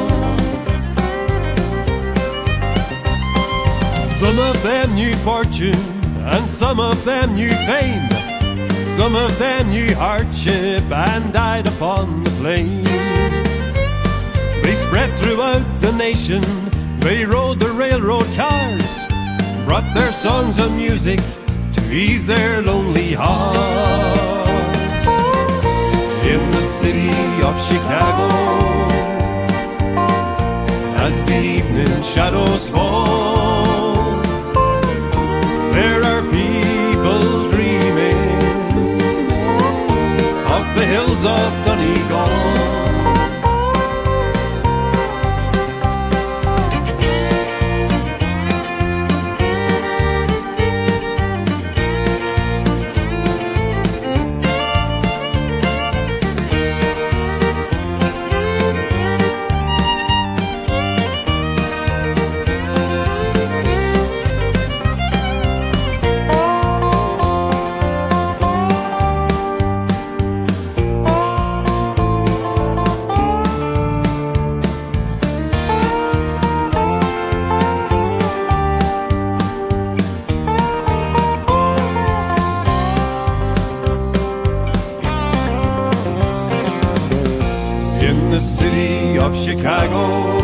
[SPEAKER 3] Some of them knew fortune, and some of them knew fame. Some of them knew hardship, and died upon the plain. They spread throughout the nation, they rode the railroad cars, brought their songs of music to ease their lonely hearts. In the city of Chicago, as the evening shadows fall, there are people dreaming of the hills of Donegal. Chicago,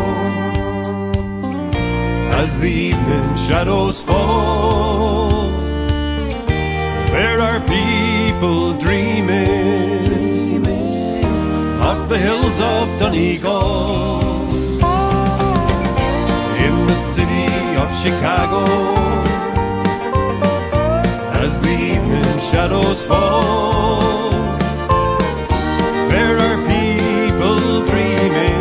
[SPEAKER 3] as the evening shadows fall, there are people dreaming of the hills of Donegal. In the city of Chicago, as the evening shadows fall, there are people dreaming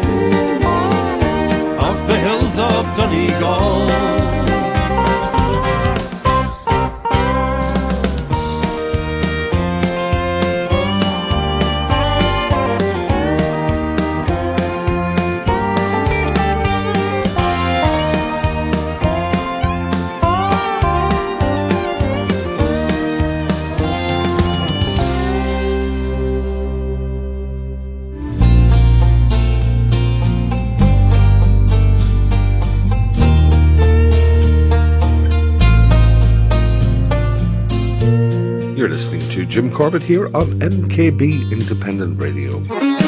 [SPEAKER 3] of the hills of Donegal.
[SPEAKER 2] You're listening to Jim Corbett here on MKB Independent Radio.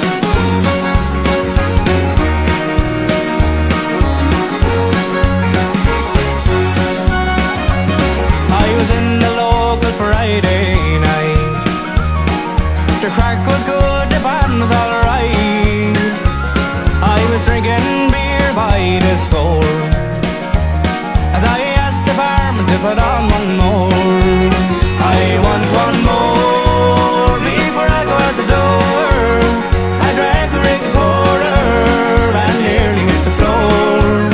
[SPEAKER 9] I was in the local Friday night. The crack was good, the band was alright. I was drinking beer by the score as I asked the barman to put on one more. I want one more before I go out the door. I drank a Rick Porter and nearly hit the floor.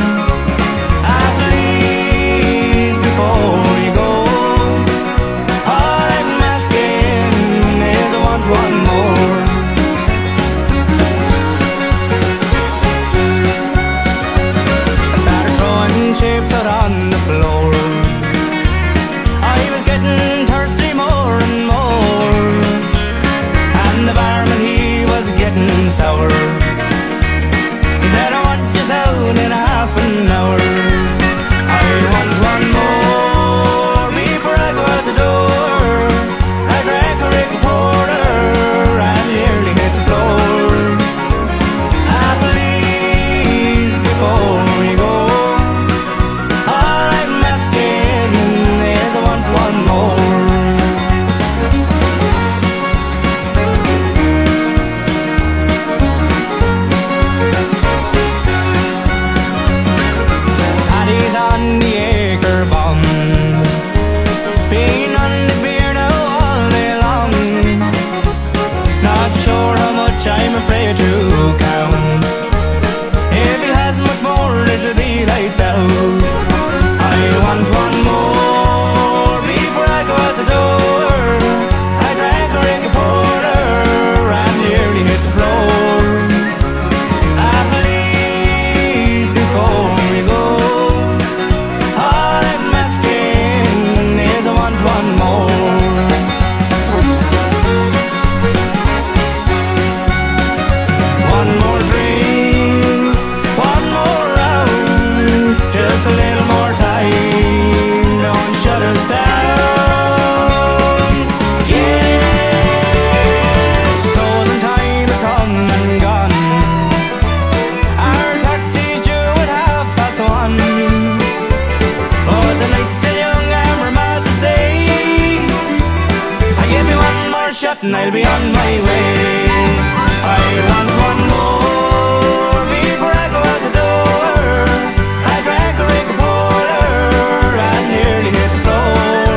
[SPEAKER 9] Please, before you go, all I'm asking is I want one more. I started throwing chips out on the floor. I was getting thirsty more and more, and the barman, he was getting sour. He said, I want you out in half an hour. I want one more before I go out the door. I drank a Rick Porter and nearly hit the floor. Please, before you go, all I'm asking is I want one more. Paddy's on the acre bombs, been on the beer now all day long. Not sure how much I'm afraid to count. If he has much more, it'll be lights out. I want one more before I go out the door. I drank a Rick Porter and nearly hit the floor. Please, before you go, all I'm asking is I want one more. One more drink, one more round, just a little more time, don't shut us down. Yes, closing time has come and gone. Our taxi's due at 1:30. But the night's still young and we're mad to stay. Give me one more shot and I'll be on my way. I want one more before I go out the door. I drank a Rick Porter and nearly hit the floor.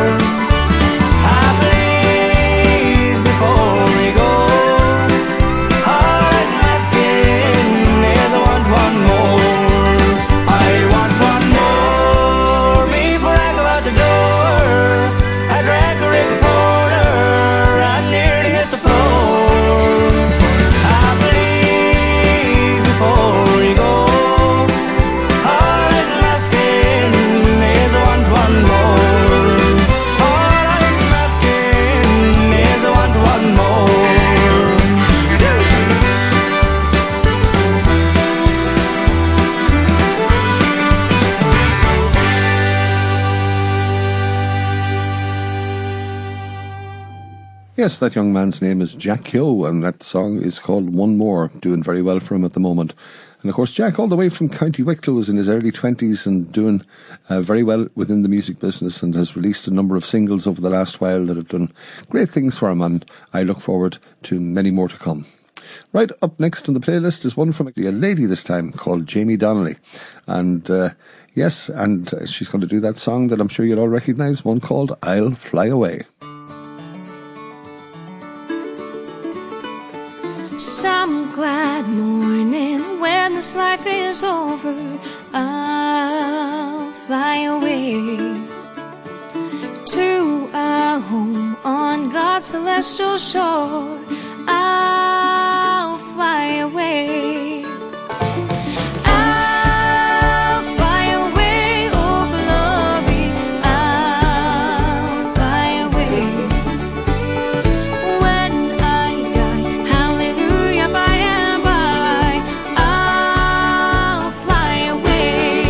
[SPEAKER 9] Please, before you go, all I'm asking is I want one more. I want one more before I go out the door. I drank a Rick Porter and nearly hit the floor. Please, before you go, all I'm asking is I want one more. All I'm asking is I want one more.
[SPEAKER 2] Yes, that young man's name is Jack Keogh, and that song is called One More, doing very well for him at the moment. And of course, Jack, all the way from County Wicklow, is in his early 20s and doing very well within the music business, and has released a number of singles over the last while that have done great things for him, and I look forward to many more to come. Right, up next on the playlist is one from a lady this time called Jamie Donnelly. And yes, and she's going to do that song that I'm sure you'll all recognise, one called I'll Fly Away.
[SPEAKER 6] Some glad morning when this life is over, I'll fly away to a home on God's celestial shore. I'll fly away. I'll fly away, oh glory, I'll fly away. When I die, hallelujah, by and by, I'll fly away.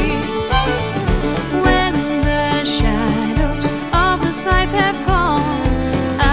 [SPEAKER 6] When the shadows of this life have gone,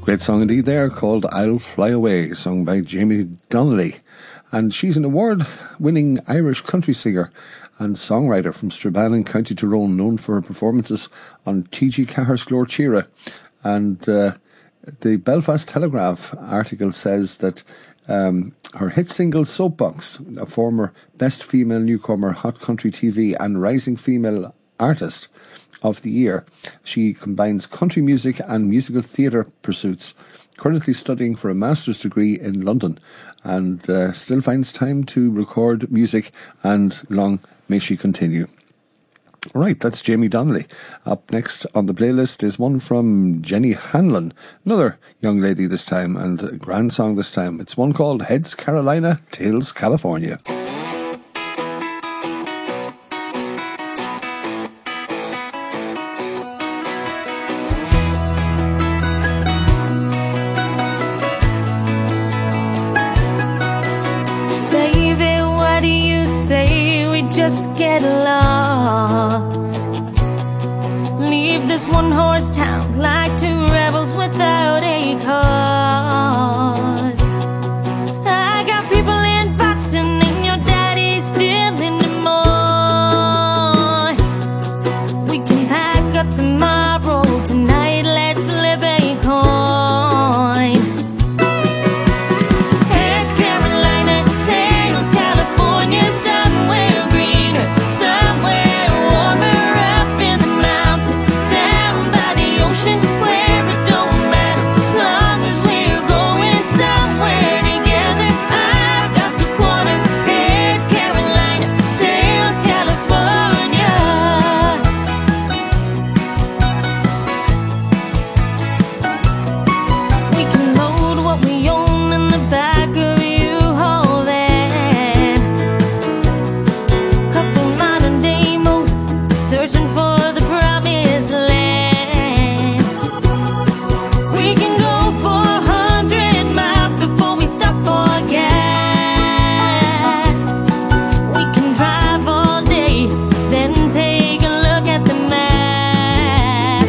[SPEAKER 2] Great song indeed there, called I'll Fly Away, sung by Jamie Donnelly. And she's an award-winning Irish country singer and songwriter from Strabane in County Tyrone, known for her performances on T.G. Cahir's Glór Tíre. And the Belfast Telegraph article says that her hit single Soapbox, a former Best Female Newcomer, Hot Country TV and Rising Female Artist of the Year, she combines country music and musical theatre pursuits, currently studying for a master's degree in London, and still finds time to record music, and long may she continue. Right, that's Jamie Donnelly. Up next on the playlist is one from Jenny Hanlon, another young lady this time, and a grand song this time. It's one called Heads Carolina, Tails California.
[SPEAKER 6] Baby, what do you say we just get lost? Leave this one-horse town like two rebels without a cause. I got people in Boston and your daddy's still in Des Moines. We can pack up tomorrow, tonight let's flip a coin. Heads Carolina, tails California, somewhere greener, somewhere warmer, up in the mountain, down by the ocean, where it don't matter, long as we're going somewhere together. I've got the quarter. Heads Carolina, tails California. We can load what we own in the back of U-Haul van. Couple modern day Moses searching for the promised land. We can go for 100 miles before we stop for gas. We can drive all day, then take a look at the map.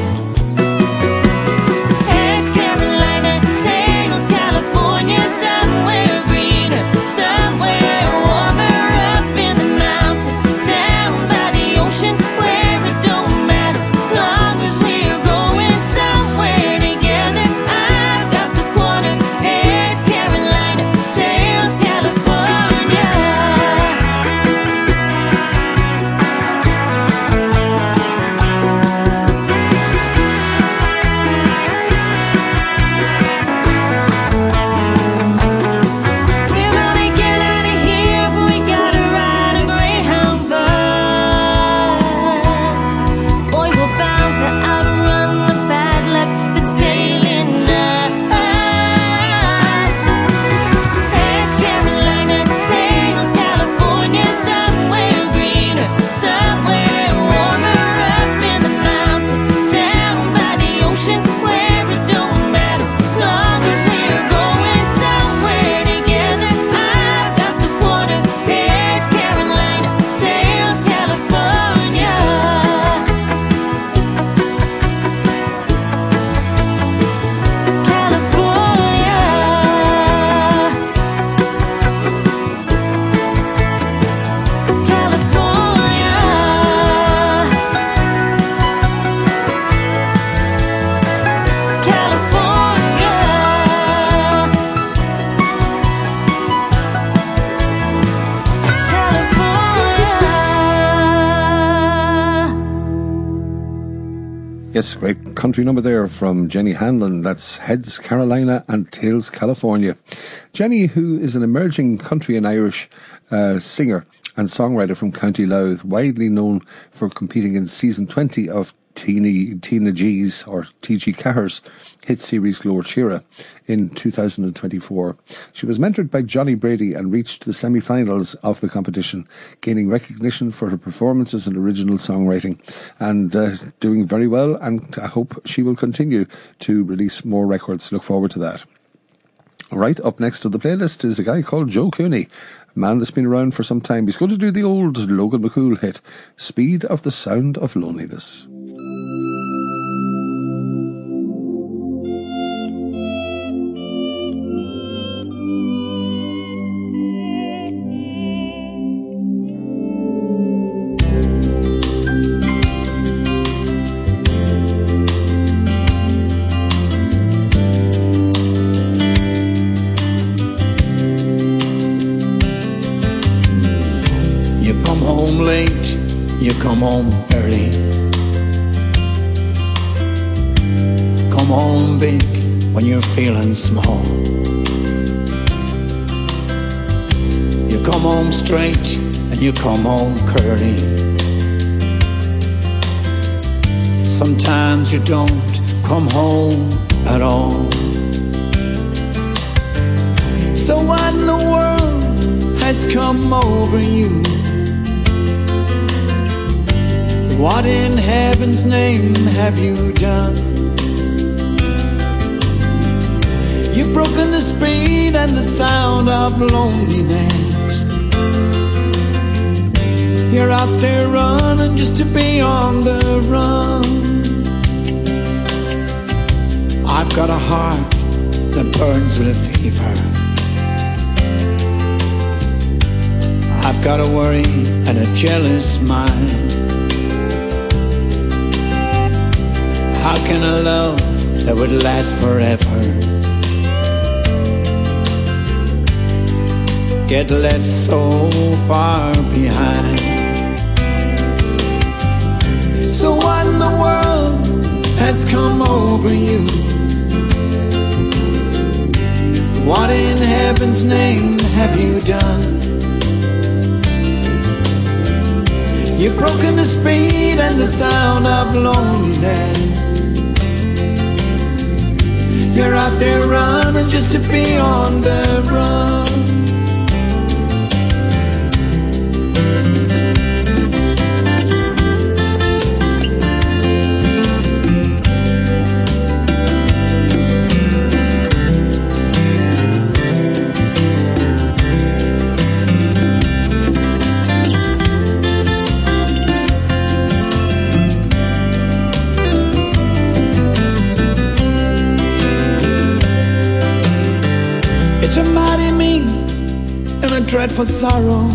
[SPEAKER 6] Heads Carolina, tails California, somewhere greener, somewhere warmer, up in the mountain, down by the ocean, where it don't matter, long as we're going somewhere together. I've got the quarter. Heads Carolina, tails California. We're gonna get out of here if we gotta ride a Greyhound bus. Boy, we're bound to outrun the bad luck that's tailing us. Heads Carolina, tails California, somewhere greener, somewhere warmer, up in the mountain, down by the ocean, where it don't matter, long as we're going somewhere together. I've got the quarter. Heads Carolina, tails California. California.
[SPEAKER 2] Yes, great country number there from Jenny Hanlon. That's Heads Carolina and Tails California. Jenny, who is an emerging country and Irish singer and songwriter from County Louth, widely known for competing in season 20 of Tina G's or T.G. Cahir's hit series Glór Tíre in 2024. She was mentored by Johnny Brady and reached the semi-finals of the competition, gaining recognition for her performances and original songwriting, and doing very well, and I hope she will continue to release more records. Look forward to that. Right, up next to the playlist is a guy called Joe Cooney, a man that's been around for some time. He's going to do the old Logan McCool hit, Speed of the Sound of Loneliness.
[SPEAKER 14] come home early. Come home big when you're feeling small. You come home straight and you come home curly. Sometimes you don't come home at all. So what in the world has come over you? What in heaven's name have you done? You've broken the speed and the sound of loneliness. You're out there running just to be on the run. I've got a heart that burns with a fever. I've got a worry and a jealous mind. How can a love that would last forever get left so far behind? So what in the world has come over you? What in heaven's name have you done? You've broken the speed and the sound of loneliness. You're out there running just to be on the run. It's a mighty mean and a dreadful sorrow.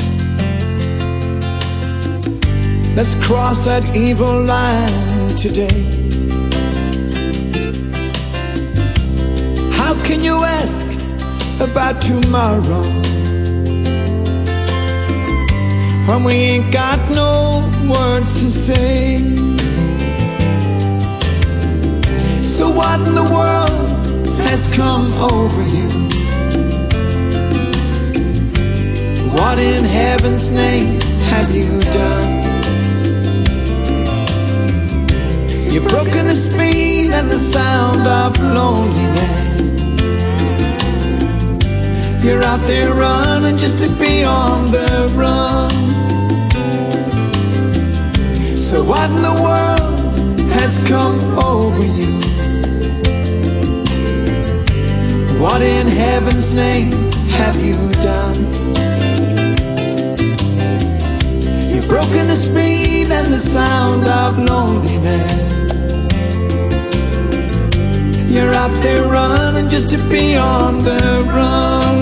[SPEAKER 14] Let's cross that evil line today. How can you ask about tomorrow when we ain't got no words to say? So what in the world has come over you? What in heaven's name have you done? You've broken the speed and the sound of loneliness. You're out there running just to be on the run. So what in the world has come over you? What in heaven's name have you done? You've broken the speed and the sound of loneliness. You're out there running just to be on the run.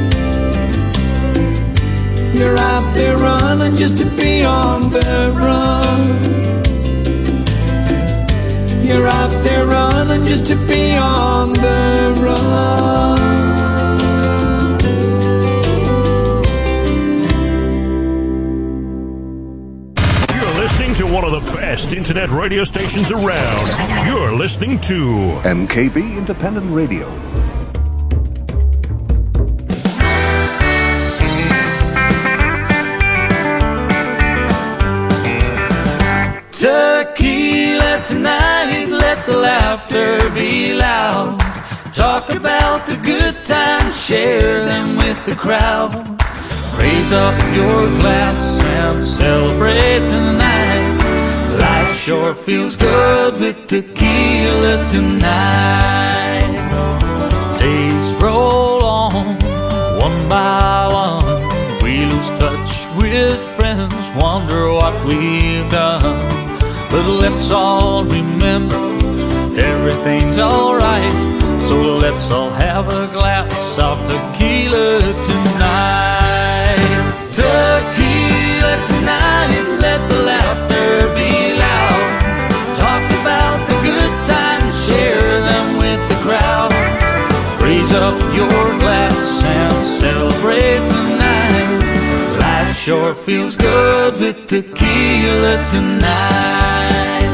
[SPEAKER 14] You're out there running just to be on the run. You're out there running just to be on the run.
[SPEAKER 15] To one of the best internet radio stations around. You're listening to
[SPEAKER 2] MKB Independent Radio.
[SPEAKER 5] Tequila tonight, let the laughter be loud. Talk about the good times, share them with the crowd. Raise up your glass and celebrate tonight. Life sure feels good with tequila tonight. Days roll on, one by one. We lose touch with friends, wonder what we've done. But let's all remember, everything's alright. So let's all have a glass of tequila tonight. Tequila tonight, let the laughter be loud. Talk about the good times, share them with the crowd. Raise up your glass and celebrate tonight. Life
[SPEAKER 12] sure feels good with tequila tonight.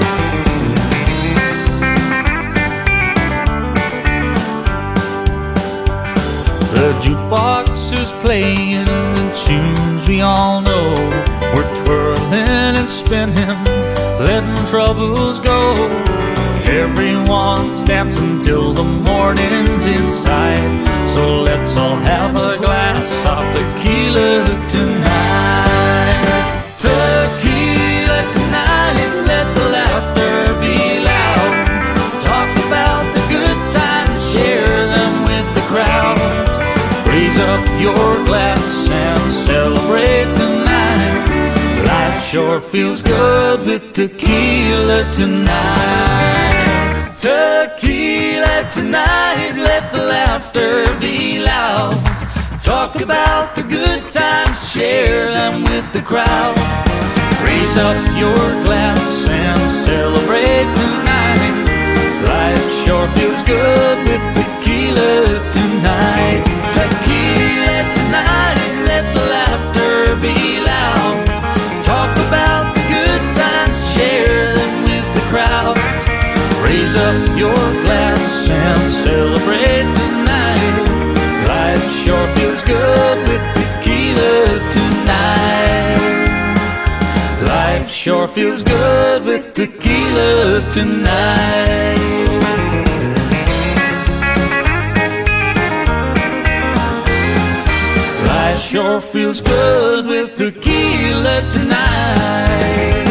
[SPEAKER 12] The jukebox is playing the tunes we all know. We're twirling and spinning, letting troubles go. Everyone's dancing till the morning's inside. So let's all have a glass of tequila tonight. Tequila tonight, let the laughter be loud. Talk about the good times, share them with the crowd. Raise up your glass and celebrate tonight. Life sure feels good with tequila tonight. Tequila tonight, let the laughter be loud. Talk about the good times, share them with the crowd. Raise up your glass and celebrate tonight. Life sure feels good with tequila tonight. Tequila tonight, let the laughter be loud. Talk about the good times, share them with the crowd. Raise up your glass and celebrate tonight. Life sure feels good with tequila tonight. Life sure feels good with tequila tonight. Life sure feels good with tequila tonight.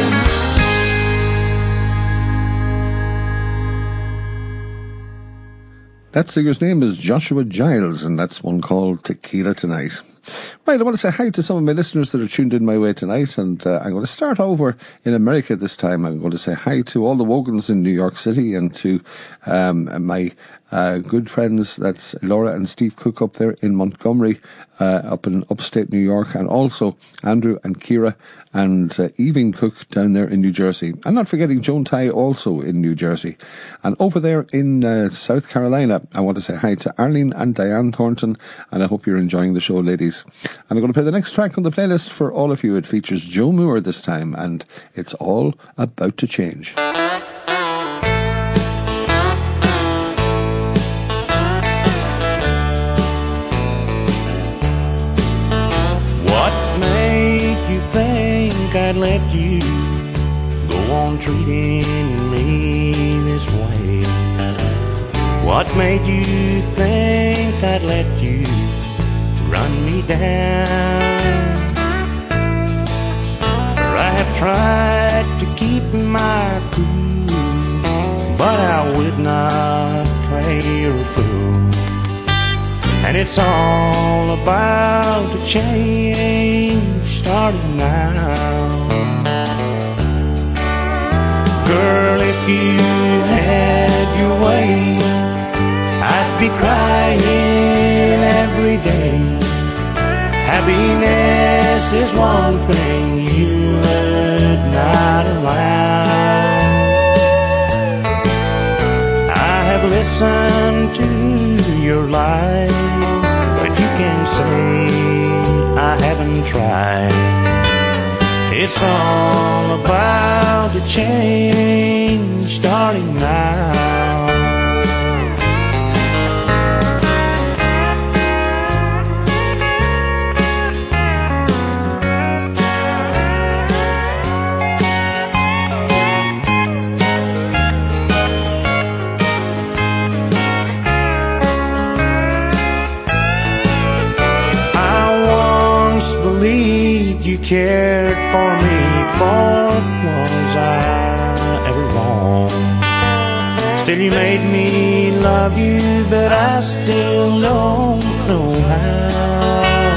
[SPEAKER 2] That singer's name is Joshua Giles, and that's one called Tequila Tonight. Right, I want to say hi to some of my listeners that are tuned in my way tonight, and I'm going to start over in America this time. I'm going to say hi to all the Wogans in New York City and to my good friends, that's Laura and Steve Cook up there in Montgomery, up in upstate New York, and also Andrew and Kira and Eving Cook down there in New Jersey. I'm not forgetting Joan Ty also in New Jersey. And over there in South Carolina, I want to say hi to Arlene and Diane Thornton, and I hope you're enjoying the show, ladies. And I'm going to play the next track on the playlist for all of you. It features Joe Moore this time, and it's all about to change.
[SPEAKER 16] What made you think I'd let you go on treating me this way? What made you think I'd let you run me down? For I have tried to keep my cool, but I would not play your fool. And it's all about to change starting now. Girl, if you had your way, I'd be crying every day. Happiness is one thing you would not allow. I have listened to your lies, but you can say I haven't tried. It's all about the change starting now. You cared for me, for was I ever wrong? Still you made me love you, but I still don't know how.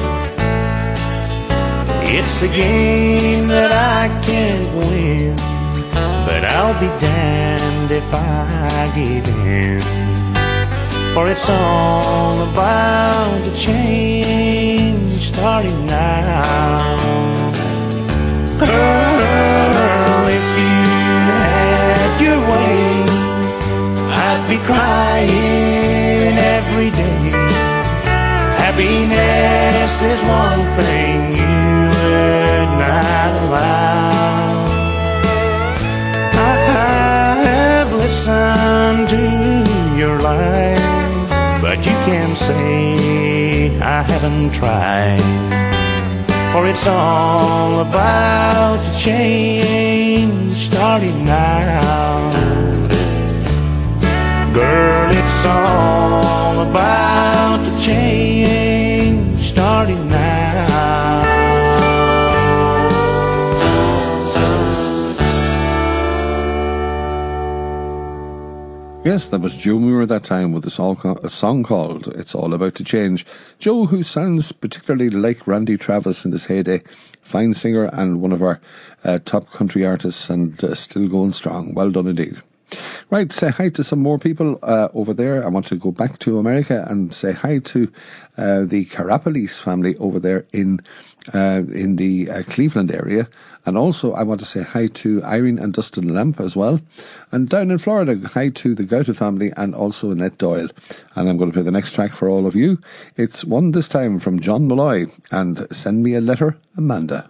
[SPEAKER 16] It's a game that I can't win, but I'll be damned if I give in. For it's all about the change starting now. Girl, if you had your way, I'd be crying every day. Happiness is one thing you sun to your life, but you can't say I haven't tried. For it's all about the change starting now. Girl, it's all about the change starting now.
[SPEAKER 2] Yes, that was Joe Moore that time with a song called It's All About to Change. Joe, who sounds particularly like Randy Travis in his heyday, fine singer and one of our top country artists, and still going strong. Well done indeed. Right, say hi to some more people over there. I want to go back to America and say hi to the Carapolis family over there in the Cleveland area. And also I want to say hi to Irene and Dustin Lamp as well. And down in Florida, hi to the Gauta family and also Annette Doyle. And I'm going to play the next track for all of you. It's one this time from John Malloy and Send Me a Letter, Amanda.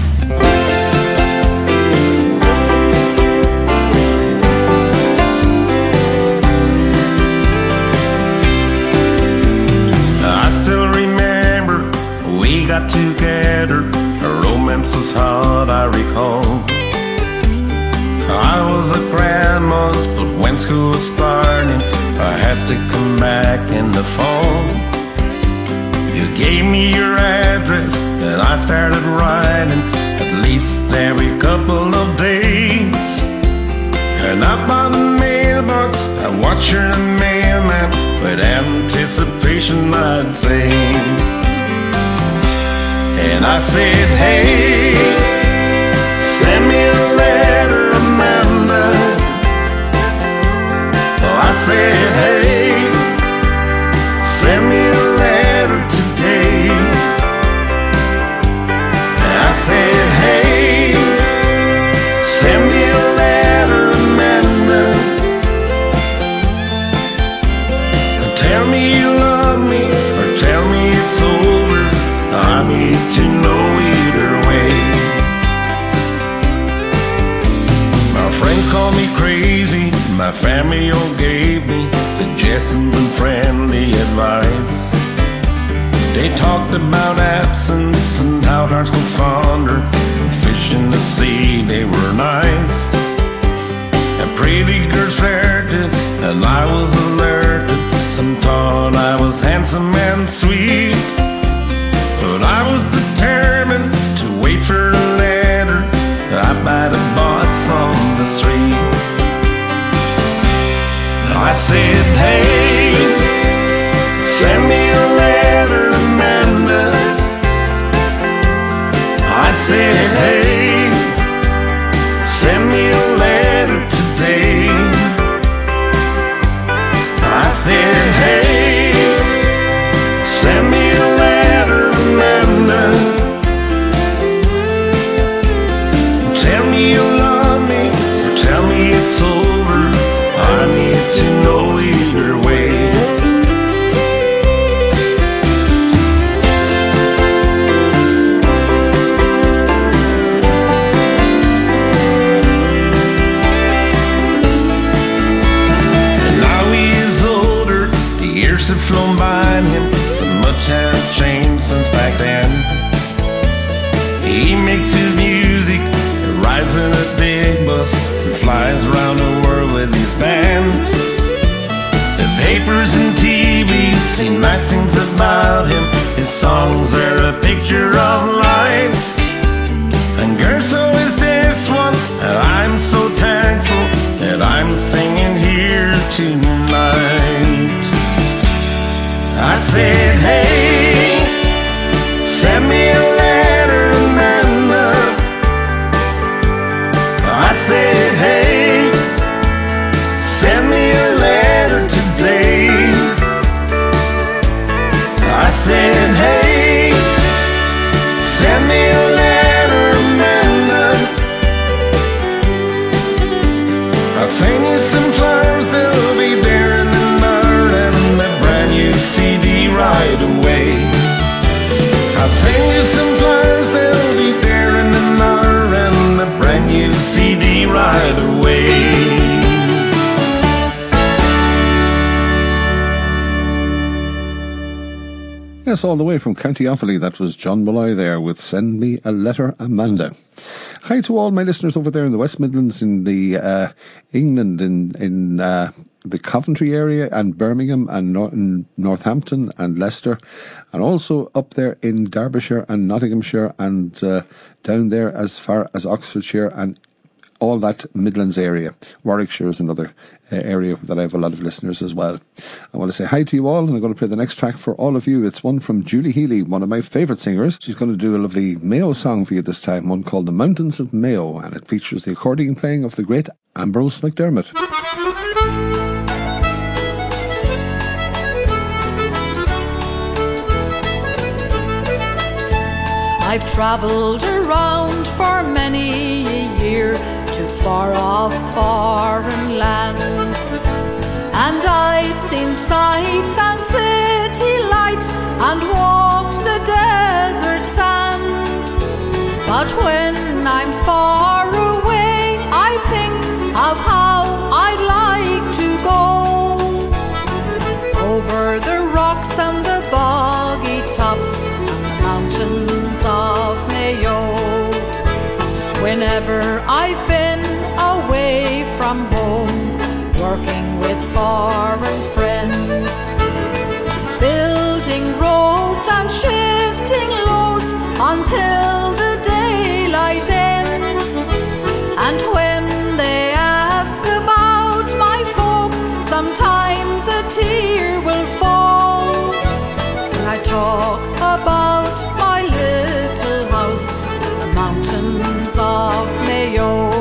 [SPEAKER 17] Got together, our romance was hot, I recall. I was at grandma's, but when school was starting, I had to come back in the fall. You gave me your address, and I started writing at least every couple of days. And up on the mailbox, I watched your mailman with anticipation, I'd say. And I said, hey, send me a letter, Amanda. Oh, I said, hey, send me a letter today. And I said, hey, send me a letter, Amanda. Tell me you love me, or tell me it's over. I need to know either way. My friends call me crazy, my family all gave me suggestions and friendly advice. They talked about absence and how hearts go fonder, and fish in the sea, they were nice. And pretty girls flirted, and I was alerted. Some thought I was handsome and sweet, but I was determined to wait for a letter I might have bought on the street. I said, hey, send me a letter, Amanda. I said, hey, send me a letter today. I said, hey, send me a letter, Amanda. Tell me you love me, or tell me it's over. I need to know either way. And now he is older, the years have flown by him. So much has changed since back then. He makes his music, rides in a big bus, and flies around the world with his band. The papers and TV see nice things about him. His songs are a picture of life. And girl, so is this one, and I'm so thankful that I'm singing here tonight. I said, hey, send me a letter, Amanda. I said, hey, send me a letter today. I said, hey, send me a letter, Amanda. I'll send you some flowers, they'll be there in the night, and a brand new CD right away. I'll send you some flowers, they'll be there in the night, and a brand new CD right away.
[SPEAKER 2] Yes, all the way from County Offaly, that was John Molloy there with Send Me a Letter, Amanda. Hi to all my listeners over there in the West Midlands, in the England, in the Coventry area, and Birmingham, and Northampton and Leicester, and also up there in Derbyshire and Nottinghamshire, and down there as far as Oxfordshire and all that Midlands area. Warwickshire is another area that I have a lot of listeners as well. I want to say hi to you all, and I'm going to play the next track for all of you. It's one from Julie Healy, one of my favourite singers. She's going to do a lovely Mayo song for you this time, one called The Mountains of Mayo, and it features the accordion playing of the great Ambrose McDermott.
[SPEAKER 18] I've travelled around for many a year to far off foreign lands, and I've seen sights and city lights and walked the desert sands. But when I'm far away, I think of how I'd like to go over the rocks and the boggy tops and the mountains of Mayo. Whenever I've been away from home, working with foreign friends, building roads and shifting loads until the daylight ends. And when they ask about my folk, sometimes a tear will fall when I talk about my little house in the mountains of Mayo.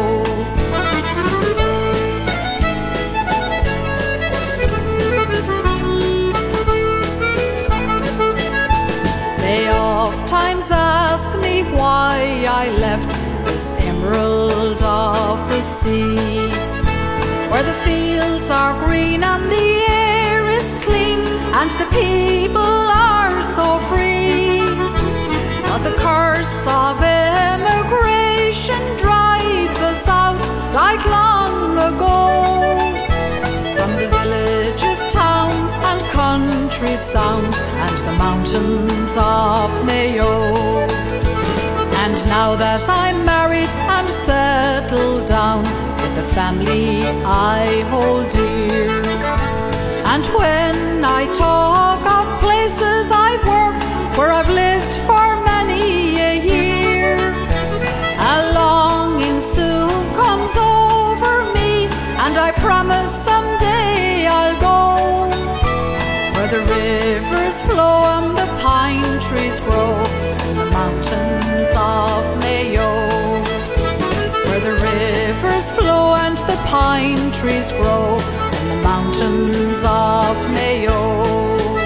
[SPEAKER 18] They oft-times ask me why I left this emerald of the sea, where the fields are green and the air is clean and the people are so free. But the curse of emigration drives us out like long ago, from the villages, towns and country sound and the mountains of Mayo. And now that I'm married and settled down with the family I hold dear, and when I talk of places I've worked where I've lived for many a year, a longing soon comes over me, and I promise someday I'll go where the rivers flow and the pine trees grow in the mountains of Mayo, where the rivers flow and the pine trees grow in the mountains of Mayo.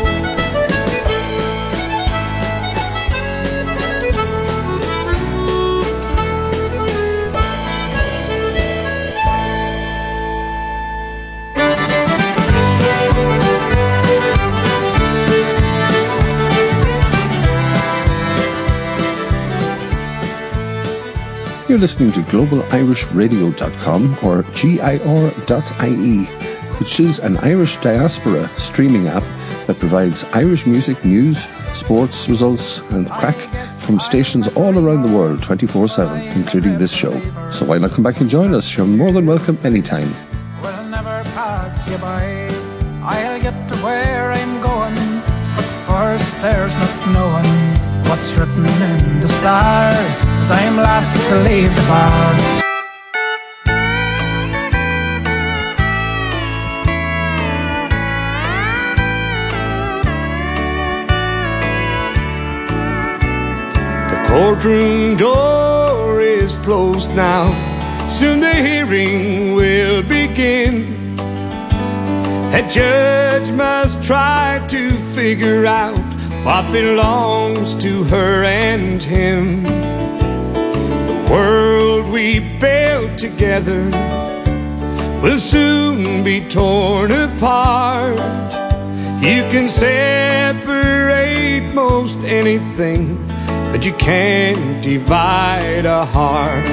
[SPEAKER 2] You're listening to globalirishradio.com or GIR.ie, which is an Irish diaspora streaming app that provides Irish music, news, sports results and crack from stations all around the world 24/7, including this show. So why not come back and join us? You're more than welcome anytime.
[SPEAKER 4] Will never pass you by. I'll get to where I'm going, but first there's not knowing what's written in the stars, as I'm last to leave the bars.
[SPEAKER 3] The courtroom door is closed now, soon the hearing will begin. A judge must try to figure out what belongs to her and him. The world we built together will soon be torn apart. You can separate most anything, but you can't divide a heart.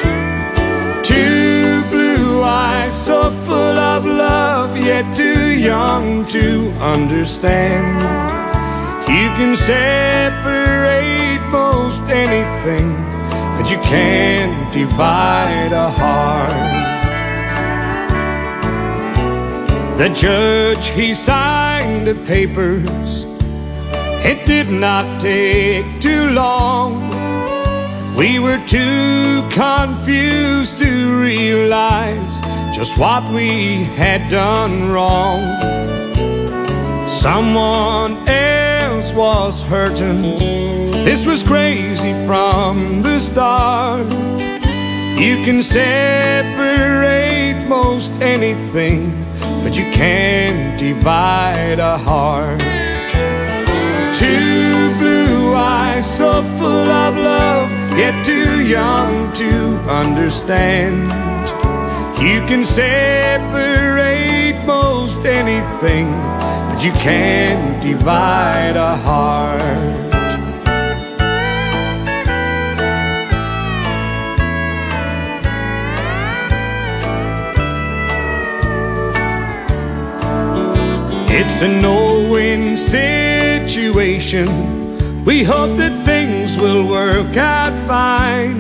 [SPEAKER 3] Two blue eyes so full of love, yet too young to understand.
[SPEAKER 4] You can separate most anything, but you can't divide a heart. The judge, he signed the papers. It did not take too long. We were too confused to realize just what we had done wrong. Someone else was hurting. This was crazy from the start. You can separate most anything, but you can't divide a heart. Two blue eyes so full of love, yet too young to understand. You can separate most anything, but you can't divide a heart. It's a no-win situation. We hope that things will work out fine.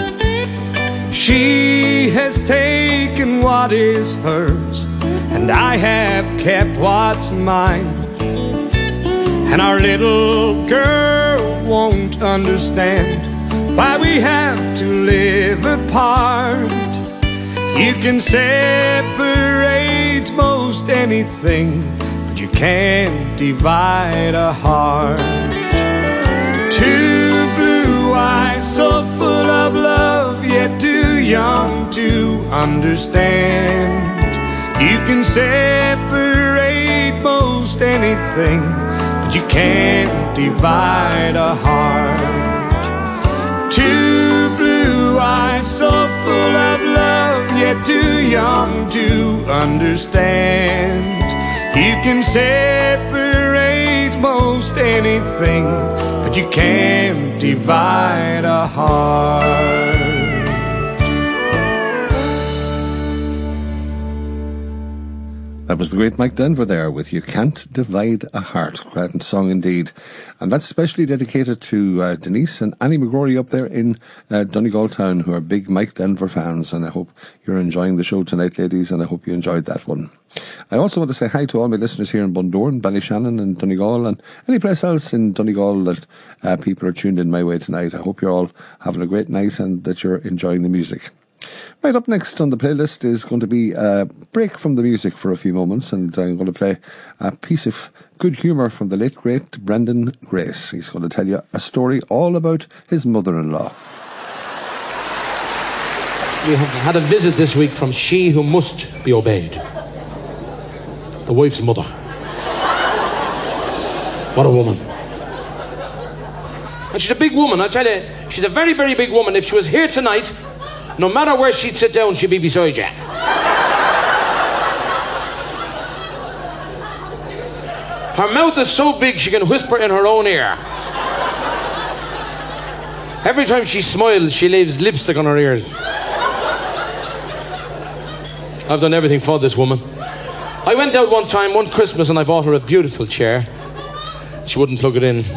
[SPEAKER 4] She has taken what is hers, and I have kept what's mine. And our little girl won't understand why we have to live apart. You can separate most anything, but you can't divide a heart. Two blue eyes so full of love, yet too young to understand. You can separate most anything, but you can't divide a heart. Two blue eyes so full of love, yet too young to understand. You can separate most anything, but you can't divide a heart.
[SPEAKER 2] That was the great Mike Denver there with You Can't Divide a Heart. Great song indeed. And that's specially dedicated to Denise and Annie McGrory up there in Donegal Town, who are big Mike Denver fans. And I hope you're enjoying the show tonight, ladies, and I hope you enjoyed that one. I also want to say hi to all my listeners here in Bundoran, Ballyshannon and Donegal, and any place else in Donegal that people are tuned in my way tonight. I hope you're all having a great night and that you're enjoying the music. Right, up next on the playlist is going to be a break from the music for a few moments, and I'm going to play a piece of good humour from the late great Brendan Grace. He's going to tell you a story all about his mother-in-law.
[SPEAKER 19] We have had a visit this week from she who must be obeyed, the wife's mother. What a woman. And she's a big woman, I tell you. She's a very, very big woman. If she was here tonight, no matter where she'd sit down, she'd be beside you. Her mouth is so big she can whisper in her own ear. Every time she smiles, she leaves lipstick on her ears. I've done everything for this woman. I went out one time, one Christmas, and I bought her a beautiful chair. She wouldn't plug it in.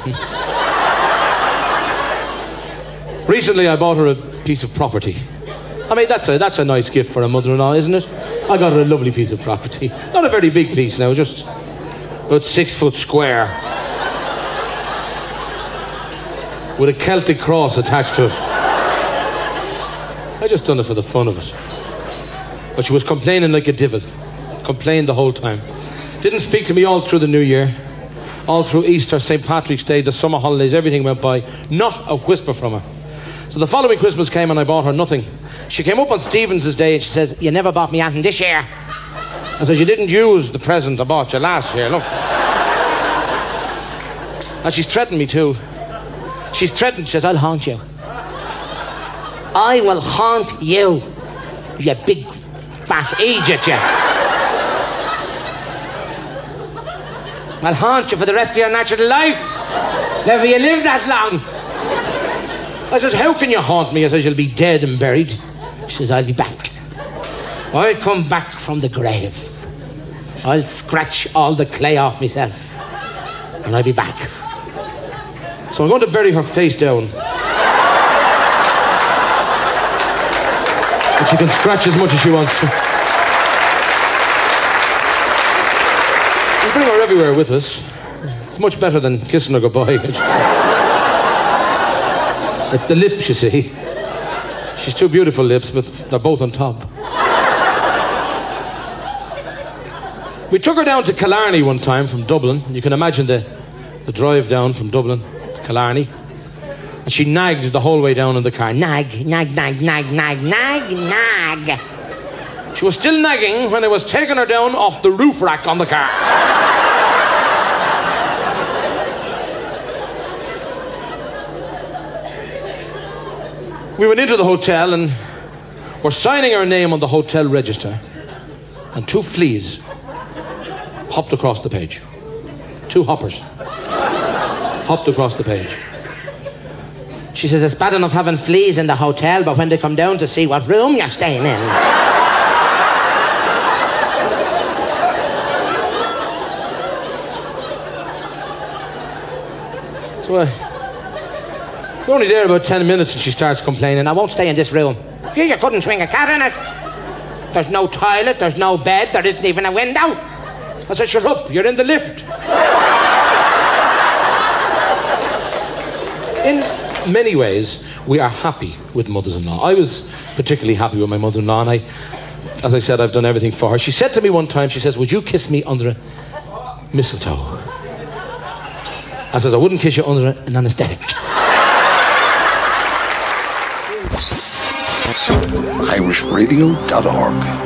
[SPEAKER 19] Recently, I bought her a piece of property. I mean, that's a nice gift for a mother-in-law, isn't it? I got her a lovely piece of property. Not a very big piece now, just about 6 foot square. With a Celtic cross attached to it. I just done it for the fun of it. But she was complaining like a divil. Complained the whole time. Didn't speak to me all through the New Year. All through Easter, St. Patrick's Day, the summer holidays, everything went by. Not a whisper from her. So the following Christmas came and I bought her nothing. She came up on Stephen's Day and she says, "You never bought me anything this year." I said, "You didn't use the present I bought you last year, look." And she's threatened me too. She's threatened, she says, "I'll haunt you. I will haunt you, you big fat idiot, you. I'll haunt you for the rest of your natural life. Never you live that long." I says, "How can you haunt me?" I says, "You'll be dead and buried." She says, "I'll be back. I'll come back from the grave. I'll scratch all the clay off myself. And I'll be back." So I'm going to bury her face down. And she can scratch as much as she wants to. We bring her everywhere with us. It's much better than kissing her goodbye. It's the lips, you see. She's two beautiful lips, but they're both on top. We took her down to Killarney one time from Dublin. You can imagine the drive down from Dublin to Killarney. And she nagged the whole way down in the car. Nag, nag, nag, nag, nag, nag, nag. She was still nagging when I was taking her down off the roof rack on the car. We went into the hotel and were signing our name on the hotel register. And two fleas hopped across the page. Two hoppers hopped across the page. She says, it's bad enough having fleas in the hotel, but when they come down to see what room you're staying in. So we're only there about 10 minutes and she starts complaining, I won't stay in this room. You couldn't swing a cat in it. There's no toilet, there's no bed, there isn't even a window. I said, shut up, you're in the lift. In many ways, we are happy with mothers-in-law. I was particularly happy with my mother-in-law, and as I said, I've done everything for her. She said to me one time, she says, would you kiss me under a mistletoe? I says, I wouldn't kiss you under an anaesthetic.
[SPEAKER 2] irishradio.org.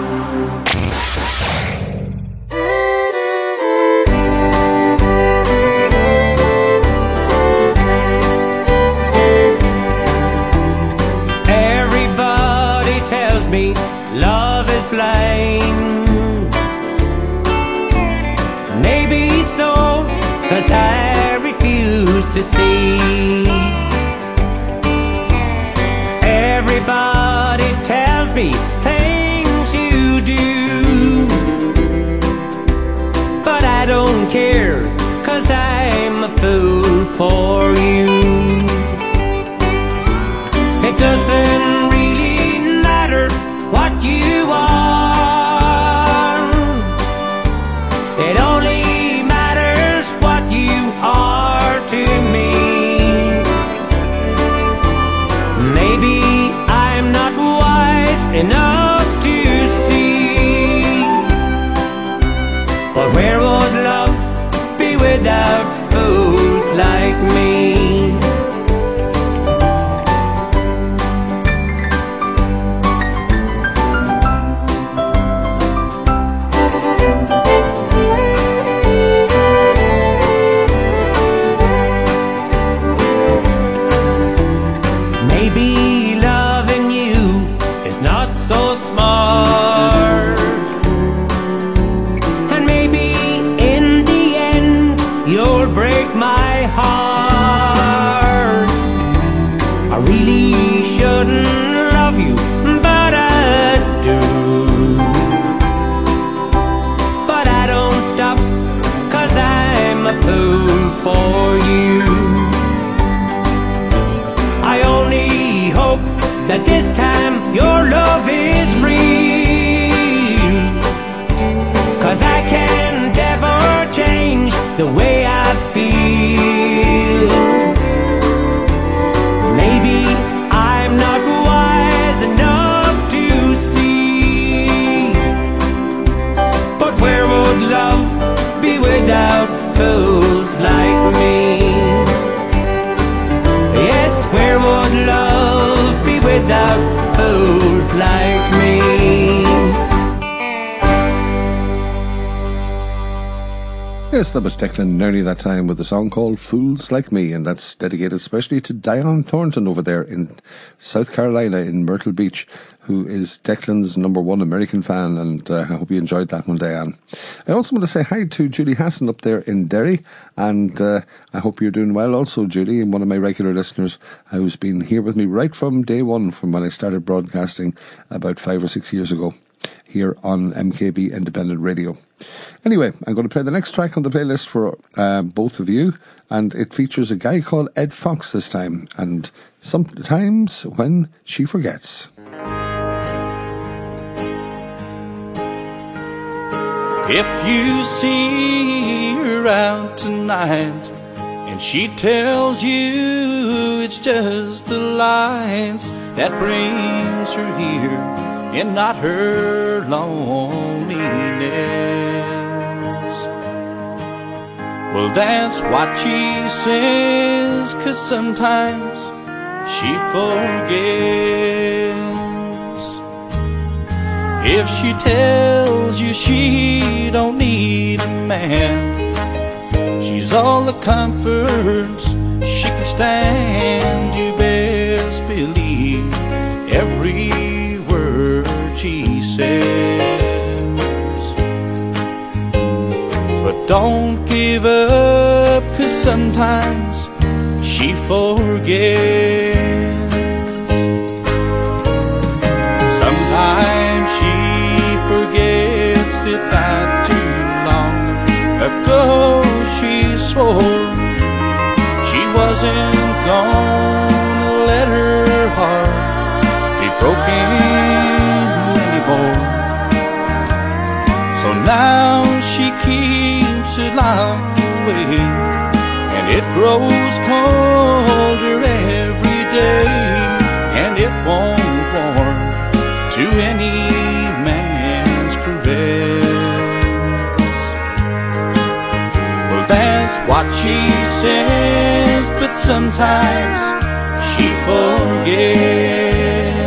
[SPEAKER 7] Love is blind. Maybe so, 'cause I refuse to see. Everybody tells me things you do, but I don't care, 'cause I'm a fool for you. It doesn't really matter what you are. It only matters what you are to me. Maybe I'm not wise enough to see, but where would love be without fools like me? So smart, and maybe in the end you'll break my heart. I really shouldn't love you, but I do. But I don't stop, 'cause I'm a fool for you. I only hope that this time your love is real, 'cause I can't ever change the way I feel. Maybe I'm not wise enough to see, but where would love be without fools like me? Yes, where would love be without fools like me?
[SPEAKER 2] Yes, that was Declan Nearly that time with a song called Fools Like Me, and that's dedicated especially to Diane Thornton over there in South Carolina in Myrtle Beach, who is Declan's #1 American fan, and I hope you enjoyed that one, Diane. I also want to say hi to Julie Hassan up there in Derry, and I hope you're doing well also, Julie, and one of my regular listeners who's been here with me right from day one, from when I started broadcasting about 5 or 6 years ago. here on MKB Independent Radio. Anyway, I'm going to play the next track on the playlist for both of you, and it features a guy called Ed Fox this time, and Sometimes When She Forgets.
[SPEAKER 12] If you see her out tonight and she tells you it's just the lights that brings her here and not her loneliness, well, that's what she says, 'cause sometimes she forgets. If she tells you she don't need a man, she's all the comforts she can stand, you best believe every word she says. But don't give up, 'cause sometimes she forgets. Sometimes she forgets that not too long ago she swore she wasn't gonna let her heart be broken anymore. So now she keeps it locked away, and it grows colder every day, and it won't warm to any man's caress. Well, that's what she says, but sometimes she forgets.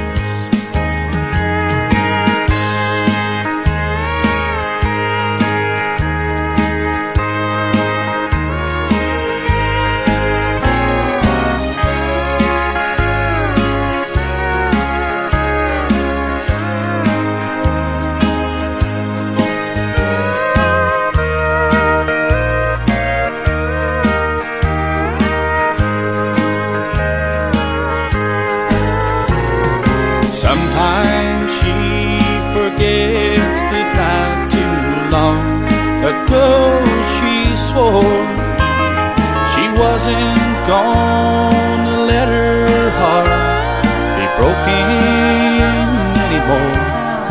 [SPEAKER 12] Ago she swore she wasn't gonna let her heart be broken anymore.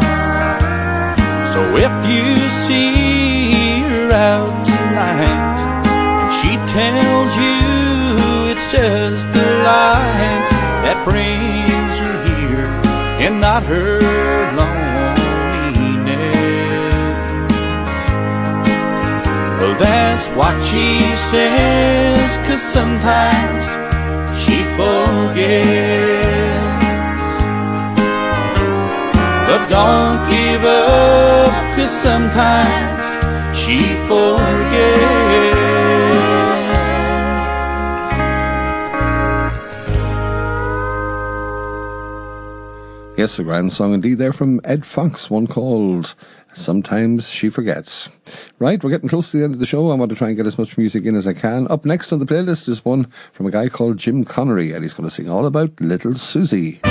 [SPEAKER 12] So if you see her out tonight and she tells you it's just the lights that brings her here and not her loneliness, well, that's what she says, 'cause sometimes she forgets. But don't give up, 'cause sometimes she forgets.
[SPEAKER 2] Yes, a grand song indeed there from Ed Fox, one called Sometimes She Forgets. Right, we're getting close to the end of the show. I want to try and get as much music in as I can. Up next on the playlist is one from a guy called Jim Connery, and he's going to sing all about Little Susie.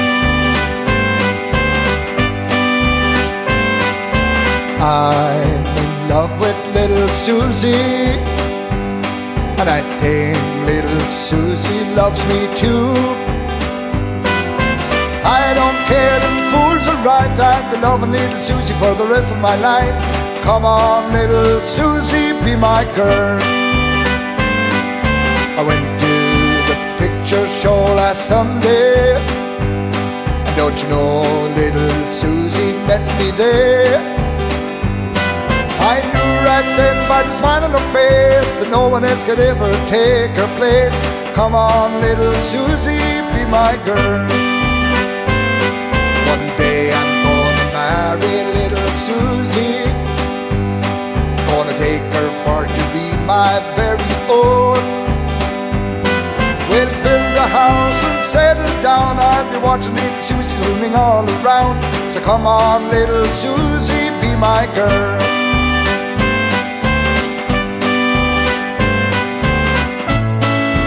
[SPEAKER 20] I'm in love with Little Susie, and I think Little Susie loves me too. I don't care if the fools are right, I'll be loving Little Susie for the rest of my life. Come on, Little Susie, be my girl. I went to the picture show last Sunday, and don't you know Little Susie met me there. I knew right then by the smile on her face that no one else could ever take her place. Come on, Little Susie, be my girl. One day I'm gonna marry Little Susie, gonna take her for to be my very own. We'll build a house and settle down, I'll be watching Little Susie roaming all around. So come on, Little Susie, be my girl.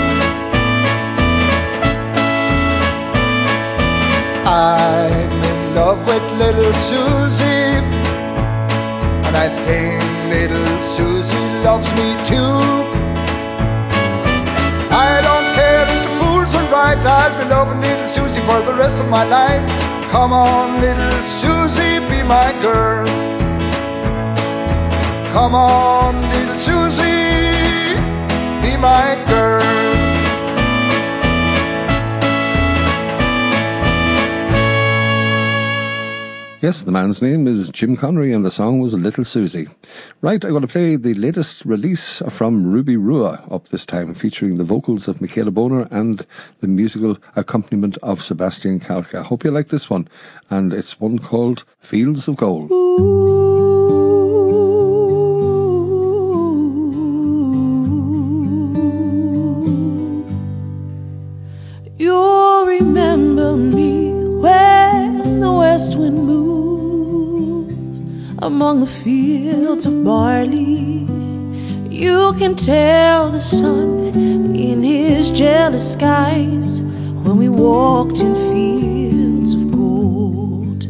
[SPEAKER 20] I'm in love with little Susie, and I think little Susie loves me too. I don't care if the fools are right, I'll be loving little Susie for the rest of my life. Come on, little Susie, be my girl. Come on, little Susie, be my girl.
[SPEAKER 2] Yes, the man's name is Jim Connery and the song was Little Susie. Right, I'm going to play the latest release from Ruby Rua up this time, featuring the vocals of Michaela Boner and the musical accompaniment of Sebastian Kalka. Hope you like this one. And it's one called Fields of Gold.
[SPEAKER 21] You'll remember me when the west wind moves among the fields of barley. You can tell the sun in his jealous skies when we walked in fields of gold.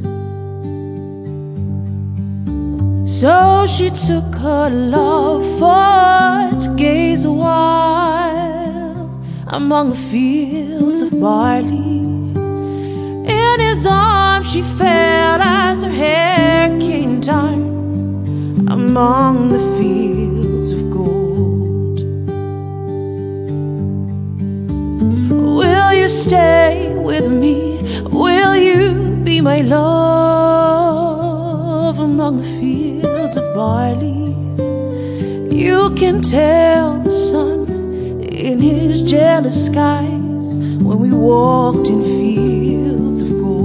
[SPEAKER 21] So she took her love for to gaze a while among the fields of barley. In his arms she felt as her hair came down among the fields of gold. Will you stay with me? Will you be my love among the fields of barley? You can tell the sun in his jealous skies when we walked in fields of gold.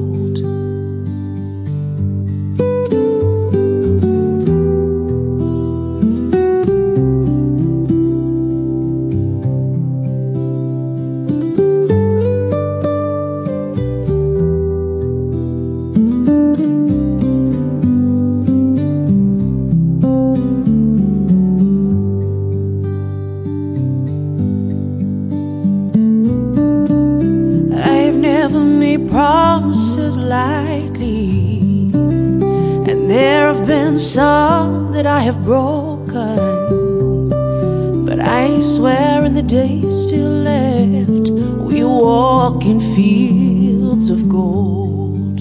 [SPEAKER 21] Promises lightly, and there have been some that I have broken, but I swear in the days still left we walk in fields of gold.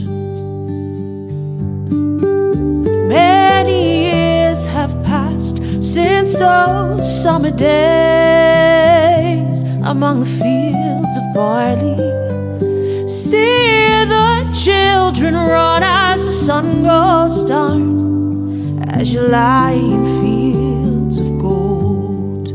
[SPEAKER 21] Many years have passed since those summer days among the fields of barley. See the children run as the sun goes down, as you lie in fields of gold.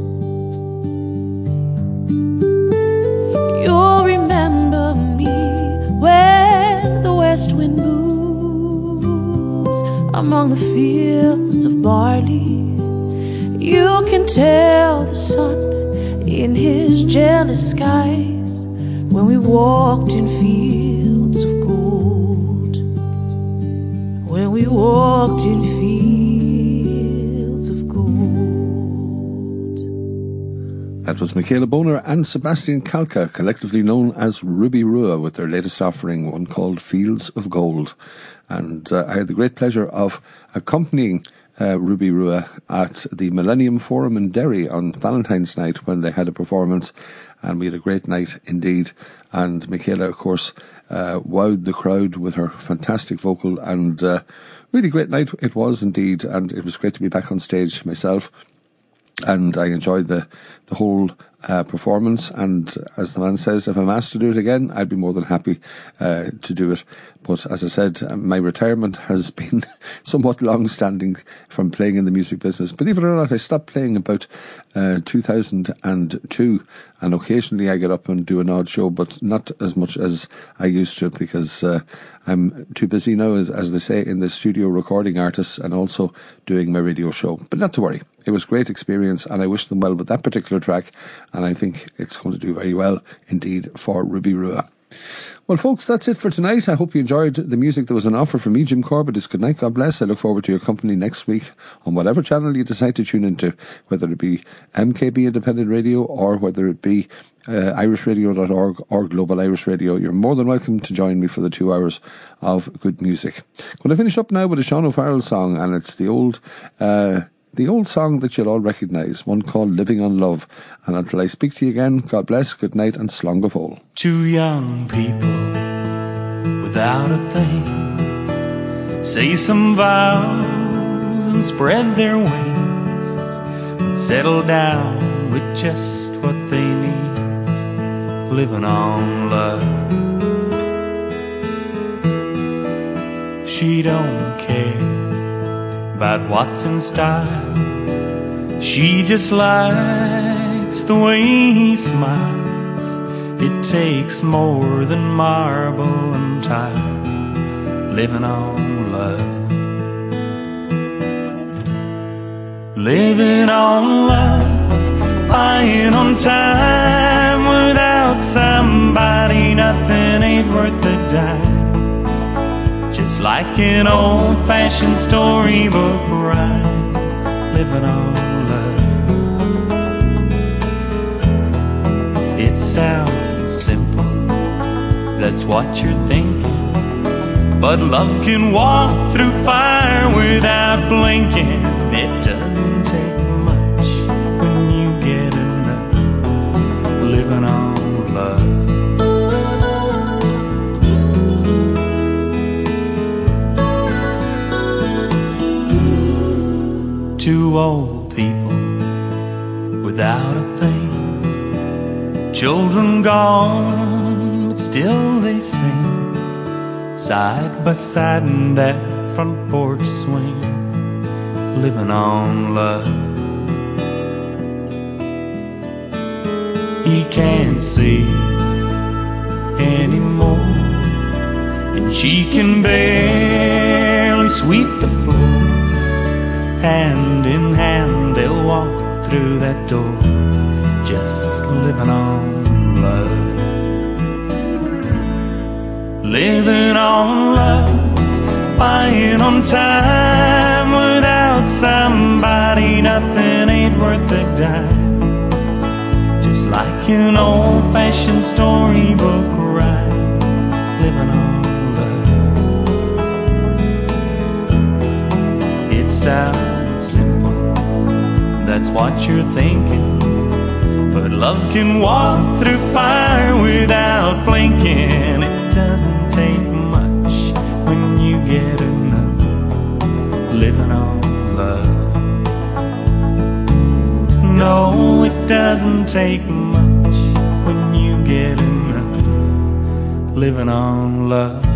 [SPEAKER 21] You'll remember me when the west wind moves among the fields of barley. You can tell the sun in his jealous skies when we walked in fields of gold. When we walked in fields of gold.
[SPEAKER 2] That was Michaela Boner and Sebastian Kalka, collectively known as Ruby Rua, with their latest offering, one called Fields of Gold. And I had the great pleasure of accompanying Ruby Rua at the Millennium Forum in Derry on Valentine's night when they had a performance, and we had a great night indeed. And Michaela, of course, wowed the crowd with her fantastic vocal, and really great night it was indeed. And it was great to be back on stage myself, and I enjoyed the whole performance. And as the man says, if I'm asked to do it again, I'd be more than happy to do it. But as I said, my retirement has been somewhat long-standing from playing in the music business. Believe it or not, I stopped playing about 2002, and occasionally I get up and do an odd show, but not as much as I used to, because I'm too busy now, as they say, in the studio recording artists and also doing my radio show. But not to worry, it was a great experience, and I wish them well with that particular track, and I think it's going to do very well indeed for Ruby Rua. Well, folks, that's it for tonight. I hope you enjoyed the music that was on offer from me, Jim Corbett. It's good night, God bless. I look forward to your company next week on whatever channel you decide to tune into, whether it be MKB Independent Radio or whether it be irishradio.org or Global Irish Radio. You're more than welcome to join me for the 2 hours of good music. I'm going to finish up now with a Sean O'Farrell song, and it's the old song that you'll all recognise, one called Living on Love. And until I speak to you again, God bless, good night, and slán go fóill.
[SPEAKER 12] 2 young people without a thing say some vows and spread their wings, settle down with just what they need, living on love. She don't care about what's in style, she just likes the way he smiles. It takes more than marble and tile, living on love. Living on love, buying on time. Without somebody, nothing ain't worth a dime. Just like an old-fashioned storybook rhyme, living on love. It sounds simple, that's what you're thinking, but love can walk through fire without blinking. It doesn't take much when you get enough, living on love. Two old people without a thing, children gone, but still they sing, side by side in that front porch swing, living on love. He can't see anymore, and she can barely sweep the floor. Hand in hand they'll walk through that door, just living on love. Living on love, buying on time. Without somebody, nothing ain't worth a dime. Just like an old-fashioned storybook rhyme, living on love. It sounds simple, that's what you're thinking, but love can walk through fire without blinking. It doesn't take much when you get enough, living on love. No, it doesn't take much when you get enough, living on love.